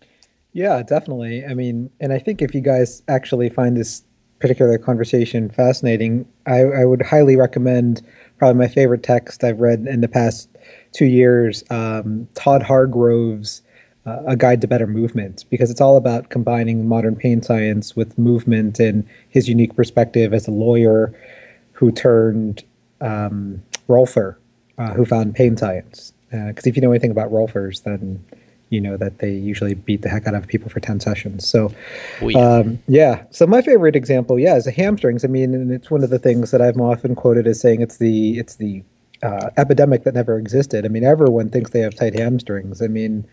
C: Yeah, definitely. I mean, and I think if you guys actually find this particular conversation fascinating, I, I would highly recommend probably my favorite text I've read in the past two years, um, Todd Hargrove's uh, a guide to better movement, because it's all about combining modern pain science with movement and his unique perspective as a lawyer who turned um, Rolfer, uh, who found pain science. Because uh, if you know anything about Rolfers, then you know that they usually beat the heck out of people for ten sessions. So,
B: oh, yeah.
C: Um, yeah. So my favorite example, yeah, is the hamstrings. I mean, and it's one of the things that I've often quoted as saying it's the it's the uh, epidemic that never existed. I mean, everyone thinks they have tight hamstrings. I mean,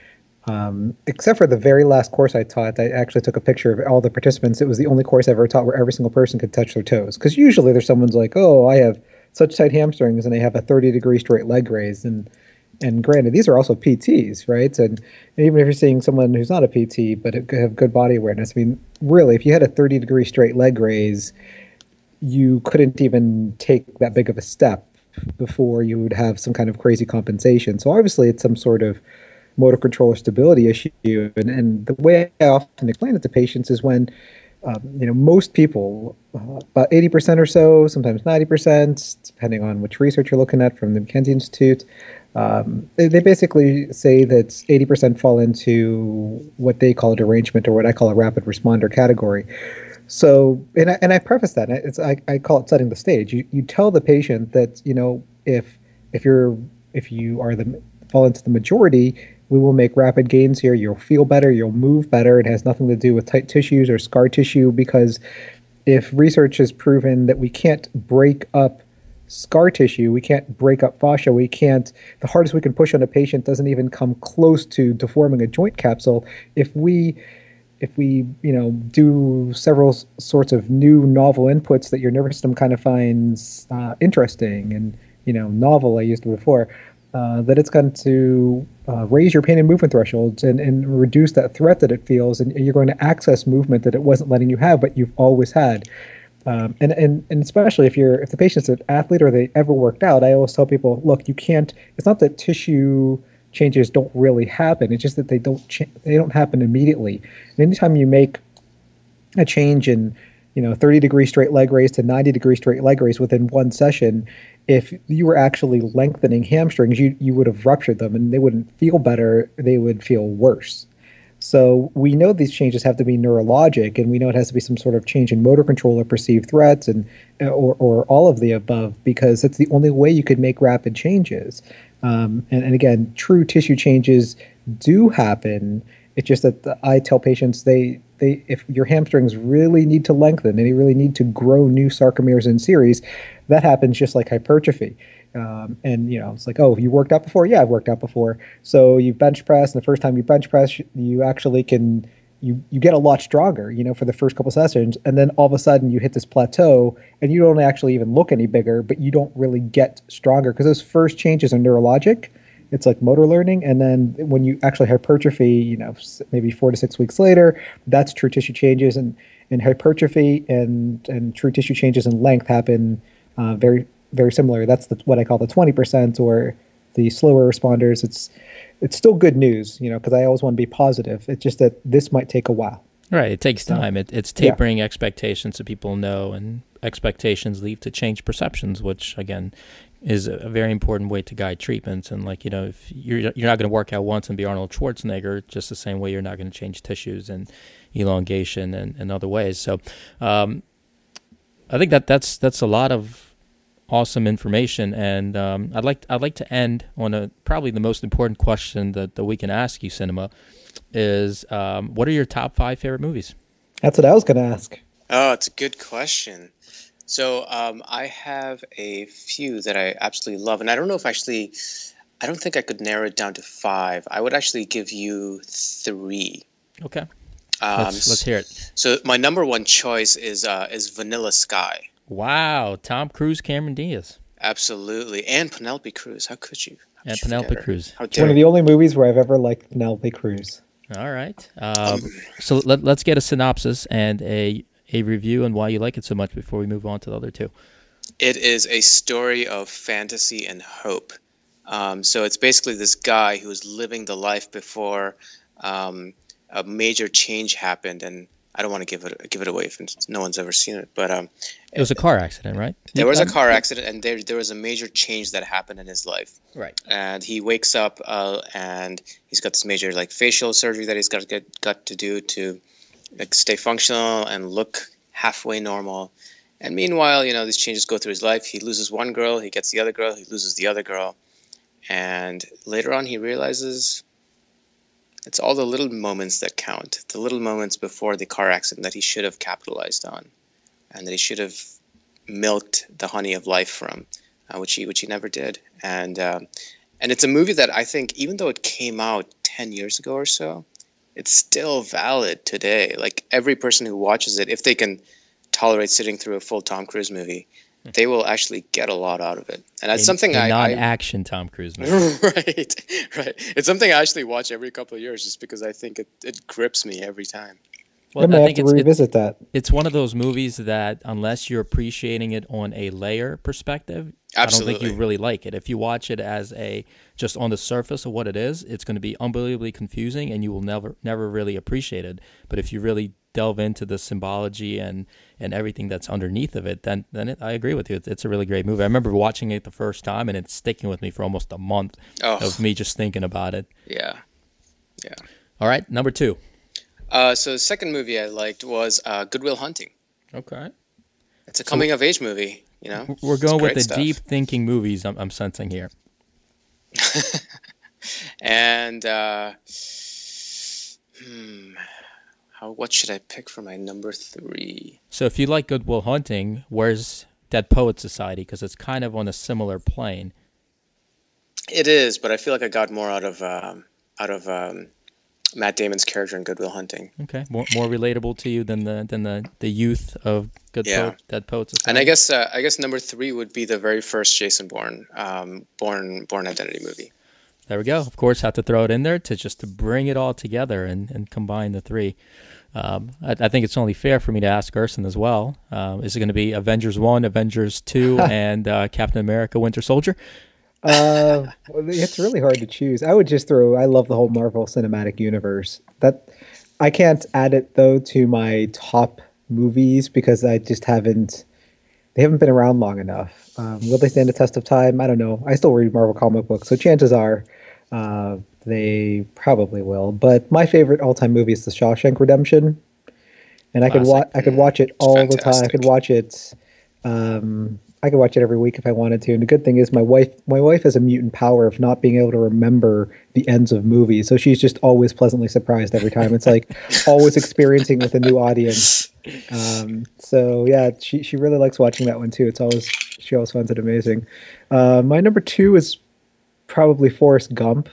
C: um, except for the very last course I taught, I actually took a picture of all the participants. It was the only course I ever taught where every single person could touch their toes. Because usually there's someone's like, oh, I have such tight hamstrings, and they have a thirty degree straight leg raise, and And granted, these are also P Ts, right? And, and even if you're seeing someone who's not a P T but have good body awareness, I mean, really, if you had a thirty degree straight leg raise, you couldn't even take that big of a step before you would have some kind of crazy compensation. So obviously, it's some sort of motor control or stability issue. And, and the way I often explain it to patients is when, um, you know, most people, uh, about eighty percent or so, sometimes ninety percent, depending on which research you're looking at from the McKenzie Institute, Um, they, they basically say that eighty percent fall into what they call a derangement, or what I call a rapid responder category. So, and I, and I preface that, it's, I, I call it setting the stage. You, you tell the patient that, you know, if if you're if you are the fall into the majority, we will make rapid gains here. You'll feel better. You'll move better. It has nothing to do with tight tissues or scar tissue, because if research has proven that we can't break up scar tissue, we can't break up fascia, we can't, the hardest we can push on a patient doesn't even come close to deforming a joint capsule. If we, if we, you know, do several s- sorts of new novel inputs that your nervous system kind of finds uh, interesting and, you know, novel, I used it before, uh, that it's going to uh, raise your pain and movement thresholds and, and reduce that threat that it feels, and you're going to access movement that it wasn't letting you have, but you've always had. Um, and, and, and especially if you're if the patient's an athlete or they ever worked out, I always tell people, look, you can't. It's not that tissue changes don't really happen. It's just that they don't cha- they don't happen immediately. And anytime you make a change in, you know, thirty degree straight leg raise to ninety degree straight leg raise within one session, if you were actually lengthening hamstrings, you you would have ruptured them, and they wouldn't feel better. They would feel worse. So we know these changes have to be neurologic, and we know it has to be some sort of change in motor control or perceived threats, and or, or all of the above, because that's the only way you could make rapid changes. Um, and, and again, true tissue changes do happen. It's just that the, I tell patients they they if your hamstrings really need to lengthen and they really need to grow new sarcomeres in series, that happens just like hypertrophy. Um, and, you know, it's like, oh, you worked out before? Yeah, I've worked out before. So you bench press, and the first time you bench press, you actually can, you, you get a lot stronger, you know, for the first couple sessions. And then all of a sudden you hit this plateau and you don't actually even look any bigger, but you don't really get stronger because those first changes are neurologic. It's like motor learning. And then when you actually hypertrophy, you know, maybe four to six weeks later, that's true tissue changes. And, and hypertrophy and, and true tissue changes in length happen uh, very very similar. That's the, what I call the twenty percent, or the slower responders. It's it's still good news, you know, because I always want to be positive. It's just that this might take a while.
B: Right. It takes time. It, it's tapering yeah. expectations so people know, and expectations lead to change perceptions, which, again, is a very important way to guide treatments. And, like, you know, if you're, you're not going to work out once and be Arnold Schwarzenegger, just the same way you're not going to change tissues and elongation and, and other ways. So um, I think that that's that's a lot of awesome information, and um, I'd like I'd like to end on a probably the most important question that, that we can ask you, Cinema, is um, what are your top five favorite movies?
C: That's what I was going to ask.
D: Oh, it's a good question. So um, I have a few that I absolutely love, and I don't know if actually, I don't think I could narrow it down to five. I would actually give you three.
B: Okay,
D: um,
B: let's let's hear it.
D: So my number one choice is uh, is Vanilla Sky.
B: Wow, Tom Cruise, Cameron Diaz.
D: Absolutely. And Penelope Cruz. How could you? How
B: and
D: could you
B: Penelope Cruz.
C: It's one of the only movies where I've ever liked Penelope Cruz.
B: All right. Um, so let, let's get a synopsis and a, a review and why you like it so much before we move on to the other two.
D: It is a story of fantasy and hope. Um, so it's basically this guy who was living the life before um, a major change happened, and I don't want to give it give it away if no one's ever seen it, but um,
B: It was a car accident, right?
D: there was a car accident, and there there was a major change that happened in his life.
B: Right.
D: And he wakes up, uh, and he's got this major like facial surgery that he's got to get got to do to like stay functional and look halfway normal. And meanwhile, you know, these changes go through his life. He loses one girl, he gets the other girl, he loses the other girl, and later on, he realizes it's all the little moments that count, the little moments before the car accident that he should have capitalized on, and that he should have milked the honey of life from, uh, which he which he never did. And um, and it's a movie that I think, even though it came out ten years ago or so, it's still valid today. Like every person who watches it, if they can tolerate sitting through a full Tom Cruise movie, they will actually get a lot out of it. And that's
B: a,
D: something
B: a
D: I
B: non-action Tom Cruise movie.
D: right, right. It's something I actually watch every couple of years just because I think it, it grips me every time.
C: Well, I might have to
B: it's,
C: revisit
B: it's,
C: that.
B: It's one of those movies that, unless you're appreciating it on a layer perspective,
D: Absolutely.
B: I don't think you really like it. If you watch it as a just on the surface of what it is, it's going to be unbelievably confusing, and you will never never really appreciate it. But if you really delve into the symbology and, and everything that's underneath of it, then then it, I agree with you. It's, it's a really great movie. I remember watching it the first time, and it's sticking with me for almost a month
D: Oh.
B: of me just thinking about it.
D: Yeah, yeah.
B: All right, number two.
D: Uh, so the second movie I liked was uh, Good Will Hunting.
B: Okay.
D: It's a coming of age movie. You know,
B: We're
D: It's
B: going with
D: great
B: the
D: stuff.
B: deep thinking movies I'm, I'm sensing here.
D: And uh, hmm, how what should I pick for my number three?
B: So if you like Good Will Hunting, where's Dead Poet Society? Because it's kind of on a similar plane.
D: It is, but I feel like I got more out of um, out of um, Matt Damon's character in Good Will Hunting.
B: Okay, more more relatable to you than the than the, the youth of Good
D: Yeah.
B: Poet, Dead Poet Society.
D: And I guess uh, I guess number three would be the very first Jason Bourne um, Bourne Bourne Identity movie.
B: There we go. Of course, have to throw it in there to just to bring it all together and, and combine the three. Um, I, I think it's only fair for me to ask Gerson as well. Um, is it going to be Avengers one, Avengers two, and uh, Captain America Winter Soldier?
C: Uh, well, it's really hard to choose. I would just throw. I love the whole Marvel Cinematic Universe. That I can't add it though to my top movies because I just haven't. They haven't been around long enough. Um, will they stand the test of time? I don't know. I still read Marvel comic books, so chances are uh, they probably will. But my favorite all-time movie is The Shawshank Redemption, and I could
B: Classic.
C: watch. I could watch it all the time. I
D: Fantastic.
C: could watch it. Um, I could watch it every week if I wanted to. And the good thing is my wife my wife has a mutant power of not being able to remember the ends of movies. So she's just always pleasantly surprised every time. It's like always experiencing with a new audience. Um, so yeah, she she really likes watching that one too. It's always she always finds it amazing. Uh, my number two is probably Forrest Gump.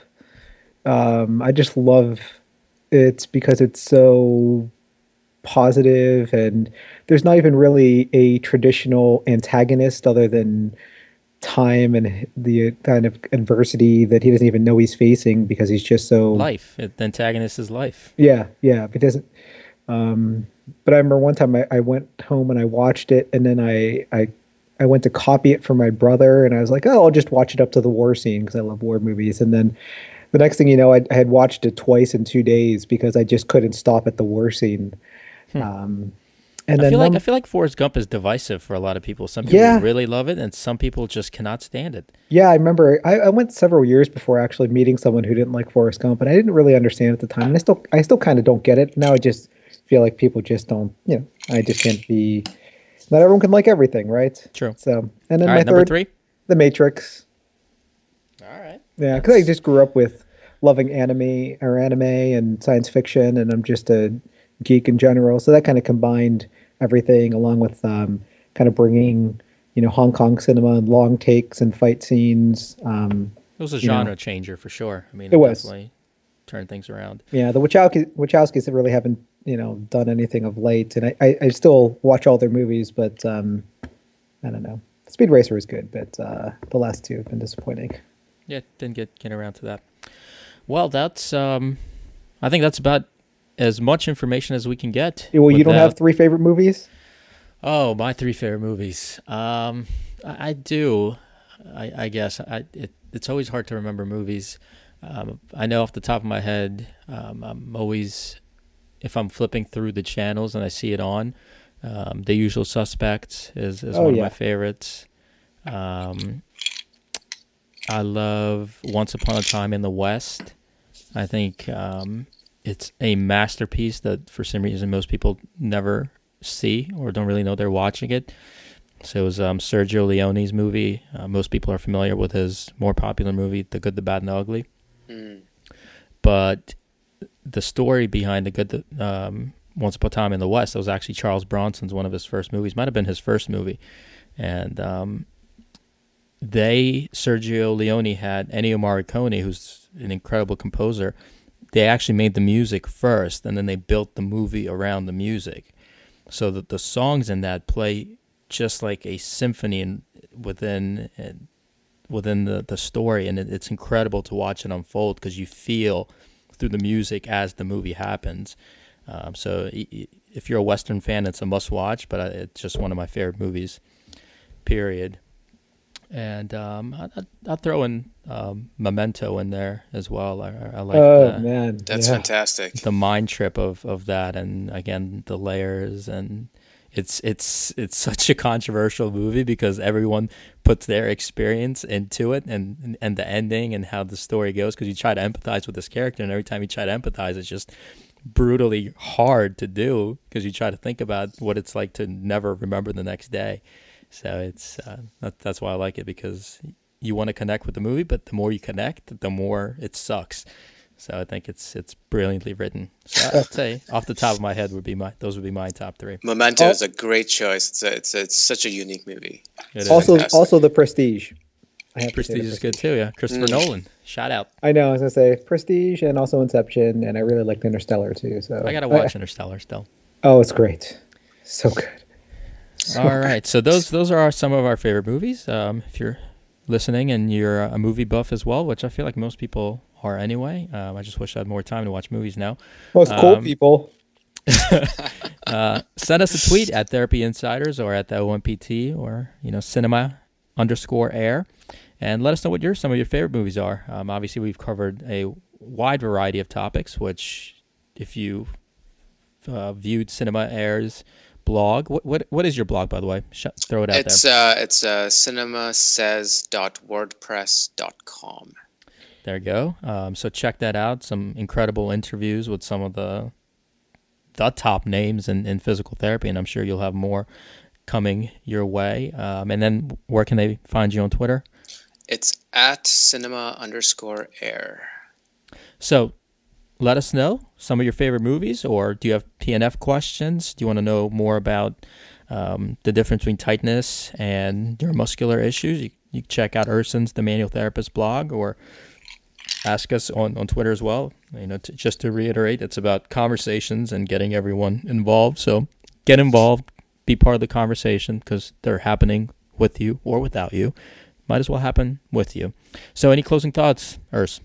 C: Um, I just love it because it's so positive and there's not even really a traditional antagonist other than time and the kind of adversity that he doesn't even know he's facing because he's just so
B: Life. It, the antagonist is life.
C: yeah yeah it doesn't um but I remember one time I, I went home and I watched it and then I I I went to copy it for my brother and I was like, oh, I'll just watch it up to the war scene because I love war movies. And then the next thing you know, I, I had watched it twice in two days because I just couldn't stop at the war scene. Um, and
B: I
C: then
B: feel like
C: num-
B: I feel like Forrest Gump is divisive for a lot of people. Some people
C: Yeah.
B: really love it, and some people just cannot stand it.
C: yeah, I remember I, I went several years before actually meeting someone who didn't like Forrest Gump, and I didn't really understand at the time. And I still, I still kind of don't get it now. I just feel like people just don't, you know, I just can't be. Not everyone can like everything, right?
B: True.
C: So, and then
B: All
C: my
B: right, number
C: third,
B: three.
C: The Matrix.
B: All right.
C: Yeah, because I just grew up with loving anime or anime and science fiction, and I'm just a geek in general. So that kind of combined everything, along with um, kind of bringing, you know, Hong Kong cinema and long takes and fight scenes. Um,
B: It was a
C: You know.
B: genre changer for sure. I mean,
C: It was.
B: definitely turned things around.
C: yeah, the Wachowski, Wachowskis really haven't, you know, done anything of late, and I, I, I still watch all their movies, but um, I don't know. Speed Racer is good, but uh, the last two have been disappointing.
B: Yeah, didn't get get around to that. Well, that's um, I think that's about as much information as we can get.
C: Well, you don't have
B: without-
C: three favorite movies?
B: Oh, my three favorite movies. Um, I, I do. I, I guess I it, it's always hard to remember movies. Um, I know off the top of my head, um, I'm always if I'm flipping through the channels and I see it on, um, The Usual Suspects is, is
C: Oh,
B: one
C: yeah.
B: of my favorites. Um, I love Once Upon a Time in the West. I think um, it's a masterpiece that for some reason most people never see or don't really know they're watching it. So it was um, Sergio Leone's movie. Uh, most people are familiar with his more popular movie, The Good, the Bad, and the Ugly.
D: Mm.
B: But the story behind The Good, the, um, Once Upon a Time in the West, that was actually Charles Bronson's one of his first movies. Might have been his first movie. And um, they, Sergio Leone had Ennio Morricone, who's an incredible composer. They actually made the music first, and then they built the movie around the music. So that the songs in that play just like a symphony in, within within the, the story, and it, it's incredible to watch it unfold because you feel through the music as the movie happens. Um, so if you're a Western fan, it's a must-watch, but it's just one of my favorite movies, period. And um, I, I'll throw in um, Memento in there as well. I, I like
C: Oh,
B: the,
C: man.
D: That's
C: yeah.
D: fantastic.
B: the mind trip of, of that, and again the layers, and it's it's it's such a controversial movie because everyone puts their experience into it, and and the ending and how the story goes, because you try to empathize with this character, and every time you try to empathize, it's just brutally hard to do because you try to think about what it's like to never remember the next day. So it's uh, that, that's why I like it, because you want to connect with the movie, but the more you connect, the more it sucks. So I think it's it's brilliantly written. So I'd say off the top of my head would be my those would be my top three.
D: Memento
C: Oh.
D: is a great choice. It's a, it's a, it's such a unique movie.
B: It is.
C: Also,
D: fantastic.
C: also the Prestige. I have to say
B: Prestige
C: the
B: is good too. Yeah, Christopher
D: Mm.
B: Nolan. Shout out.
C: I know. I was gonna say Prestige and also Inception, and I really liked Interstellar too. So
B: I gotta watch Interstellar still.
C: Oh, it's great. So good. So
B: All right, so those those are our, some of our favorite movies. Um, if you're listening and you're a movie buff as well, which I feel like most people are anyway. Um, I just wish I had more time to watch movies now.
C: Most cool
B: Um,
C: people.
B: Uh, send us a tweet at Therapy Insiders or at the O M P T or you know cinema underscore air, and let us know what your some of your favorite movies are. Um, obviously, we've covered a wide variety of topics. Which, if you uh, viewed Cinema Air's blog, what what what is your blog, by the way? Sh- throw it out
D: It's
B: there.
D: uh, it's uh, cinema says dot wordpress dot com.
B: There you go. Um, so check that out. Some incredible interviews with some of the the top names in, in physical therapy, and I'm sure you'll have more coming your way. Um, and then where can they find you on Twitter?
D: It's at cinema underscore air.
B: So let us know some of your favorite movies, or do you have P N F questions? Do you want to know more about um, the difference between tightness and neuromuscular issues? You, you can check out Urson's The Manual Therapist blog, or ask us on, on Twitter as well. You know, to, just to reiterate, it's about conversations and getting everyone involved. So get involved, be part of the conversation, because they're happening with you or without you. Might as well happen with you. So any closing thoughts, Urs?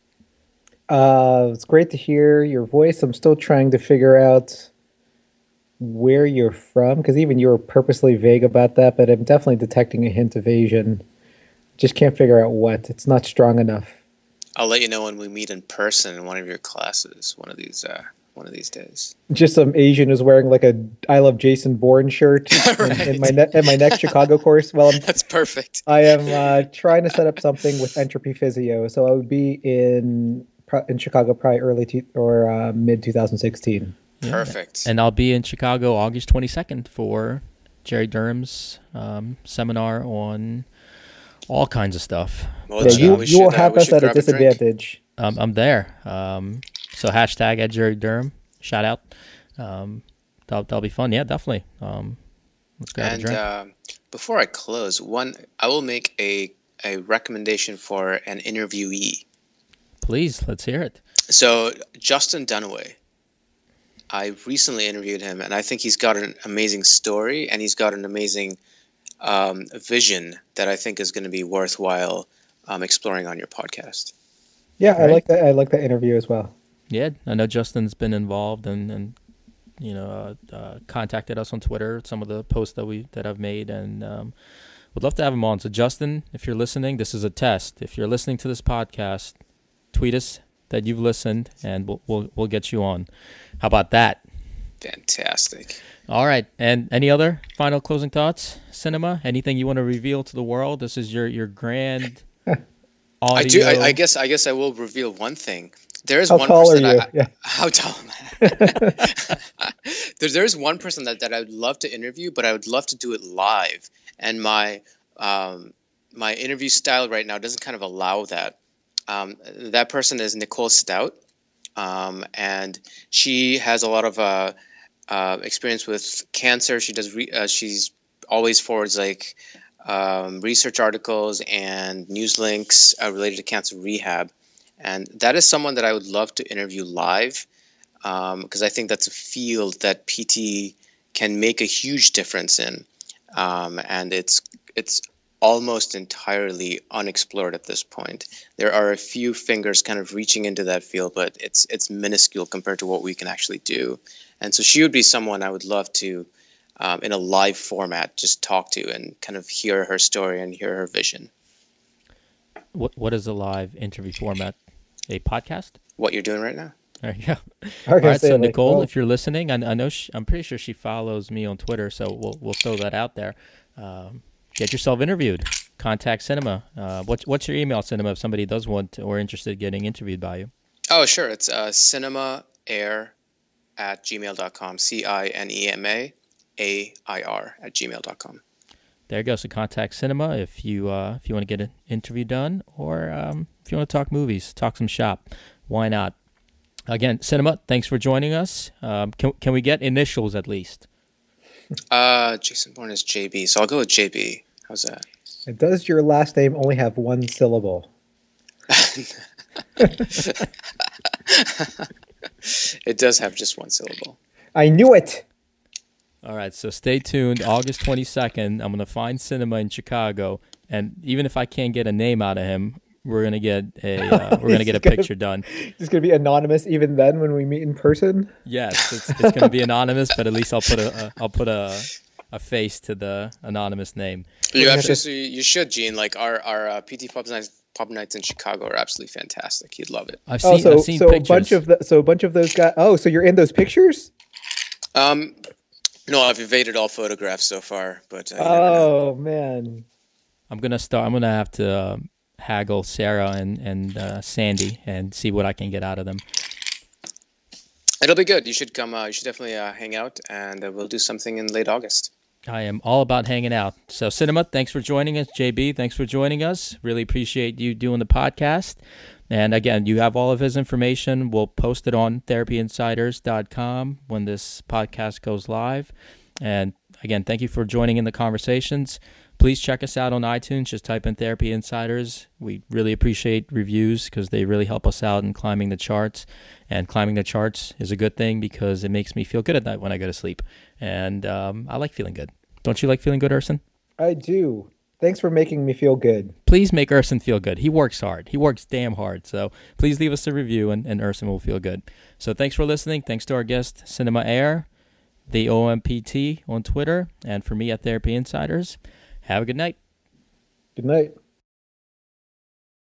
C: Uh, it's great to hear your voice. I'm still trying to figure out where you're from, because even you were purposely vague about that, but I'm definitely detecting a hint of Asian. Just can't figure out what. It's not strong enough.
D: I'll let you know when we meet in person in one of your classes one of these uh, one of these days.
C: Just some Asian who's wearing like a I Love Jason Bourne shirt
D: Right.
C: in, in my ne- in my next Chicago course. Well, I'm,
D: That's perfect.
C: I am uh, trying to set up something with Entropy Physio, so I would be in pro- in Chicago probably early to, or uh, mid twenty sixteen.
B: Yeah.
D: Perfect.
B: And I'll be in Chicago August twenty-second for Jerry Durham's um, seminar on all kinds of stuff.
D: Well,
C: Yeah,
D: gee,
C: you
D: we
C: you will
D: should, uh,
C: have
D: we
C: us
D: should
C: at a
D: grab drink.
C: disadvantage.
B: Um, I'm there. Um, so hashtag at Jerry Durham. Shout out. Um, that'll, that'll be fun. Yeah, definitely. Um, let's grab a
D: And
B: drink.
D: uh, before I close, one I will make a a recommendation for an interviewee.
B: Please, let's hear it.
D: So Justin Dunaway, I recently interviewed him, and I think he's got an amazing story, and he's got an amazing um, vision that I think is going to be worthwhile um, exploring on your podcast.
C: Yeah, I
B: Right.
C: like that. I like that interview as well.
B: Yeah, I know Justin's been involved and, and you know, uh, uh, contacted us on Twitter, some of the posts that we that I've made, and um, would love to have him on. So Justin, if you're listening, this is a test. If you're listening to this podcast, tweet us that you've listened, and we'll we'll, we'll get you on. How about that?
D: Fantastic.
B: All right. And any other final closing thoughts, Cinema? Anything you want to reveal to the world? This is your, your grand audio.
D: I do. I, I guess. I guess I will reveal one thing. There is
C: How
D: one
C: tall
D: person.
C: are you?
D: I,
C: Yeah.
D: How tall am I? there, there is one person that, that I would love to interview, but I would love to do it live. And my um, my interview style right now doesn't kind of allow that. Um, that person is Nicole Stout, um, and she has a lot of uh, uh, experience with cancer. She does. Re- uh, she's always forwards like um, research articles and news links uh, related to cancer rehab, and that is someone that I would love to interview live because um, I think that's a field that P T can make a huge difference in, um, and it's it's almost entirely unexplored at this point. There are a few fingers kind of reaching into that field, but it's it's minuscule compared to what we can actually do. And so she would be someone I would love to, um, in a live format, just talk to and kind of hear her story and hear her vision.
B: What What is a live interview format? A podcast?
D: What you're doing right now.
B: There you go.
C: I
B: All
C: was gonna
B: right,
C: say,
B: so
C: like,
B: Nicole,
C: well-
B: if you're listening, I, I know she, I'm pretty sure she follows me on Twitter, so we'll we'll throw that out there. Um, get yourself interviewed. Contact Cinema. Uh, what's what's your email, Cinema, if somebody does want to, or interested in getting interviewed by you?
D: Oh, sure. It's uh, cinemaair at gmail dot com. C I N E M A A I R at gmail dot com.
B: There you go. So contact Cinema if you uh, if you want to get an interview done, or um, if you want to talk movies, talk some shop. Why not? Again, Cinema, thanks for joining us. Um, can can we get initials at least?
D: Uh, Jason Bourne is J B, so I'll go with J B. How's that?
C: Does your last name only have one syllable?
D: It does have just one syllable.
C: I knew it.
B: All right, so stay tuned. August twenty-second, I'm going to find Cinema in Chicago, and even if I can't get a name out of him, we're going to get a uh, we're going to get a
C: gonna-
B: picture done.
C: It's going to be anonymous even then when we meet in person.
B: Yes, it's it's going to be anonymous, but at least I'll put a, a I'll put a a face to the anonymous name.
D: You
C: gonna have
D: actually,
C: to-
D: so you you should, Gene. Like our our uh, P T pub nights, pub nights in Chicago are absolutely fantastic. You'd love it.
B: I've seen
C: Oh, so
B: I've seen
C: so a
B: pictures.
C: bunch of the, so a bunch of those guys. Oh, so you're in those pictures?
D: Um, no, I've evaded all photographs so far, but uh, you never know.
C: Oh man.
B: I'm gonna start. I'm gonna have to um, haggle Sarah and and uh, Sandy and see what I can get out of them.
D: It'll be good. You should come. Uh, you should definitely uh, hang out, and uh, we'll do something in late August.
B: I am all about hanging out. So, Cinema, thanks for joining us. J B, thanks for joining us. Really appreciate you doing the podcast. And again, you have all of his information. We'll post it on therapy insiders dot com when this podcast goes live. And again, thank you for joining in the conversations. Please check us out on iTunes. Just type in Therapy Insiders. We really appreciate reviews because they really help us out in climbing the charts. And climbing the charts is a good thing because it makes me feel good at night when I go to sleep. And um, I like feeling good. Don't you like feeling good, Urson?
C: I do. Thanks for making me feel good.
B: Please make Urson feel good. He works hard. He works damn hard. So please leave us a review and, and Urson will feel good. So thanks for listening. Thanks to our guest, Cinema Air, the O M P T on Twitter, and for me at Therapy Insiders. Have a good night.
C: Good night.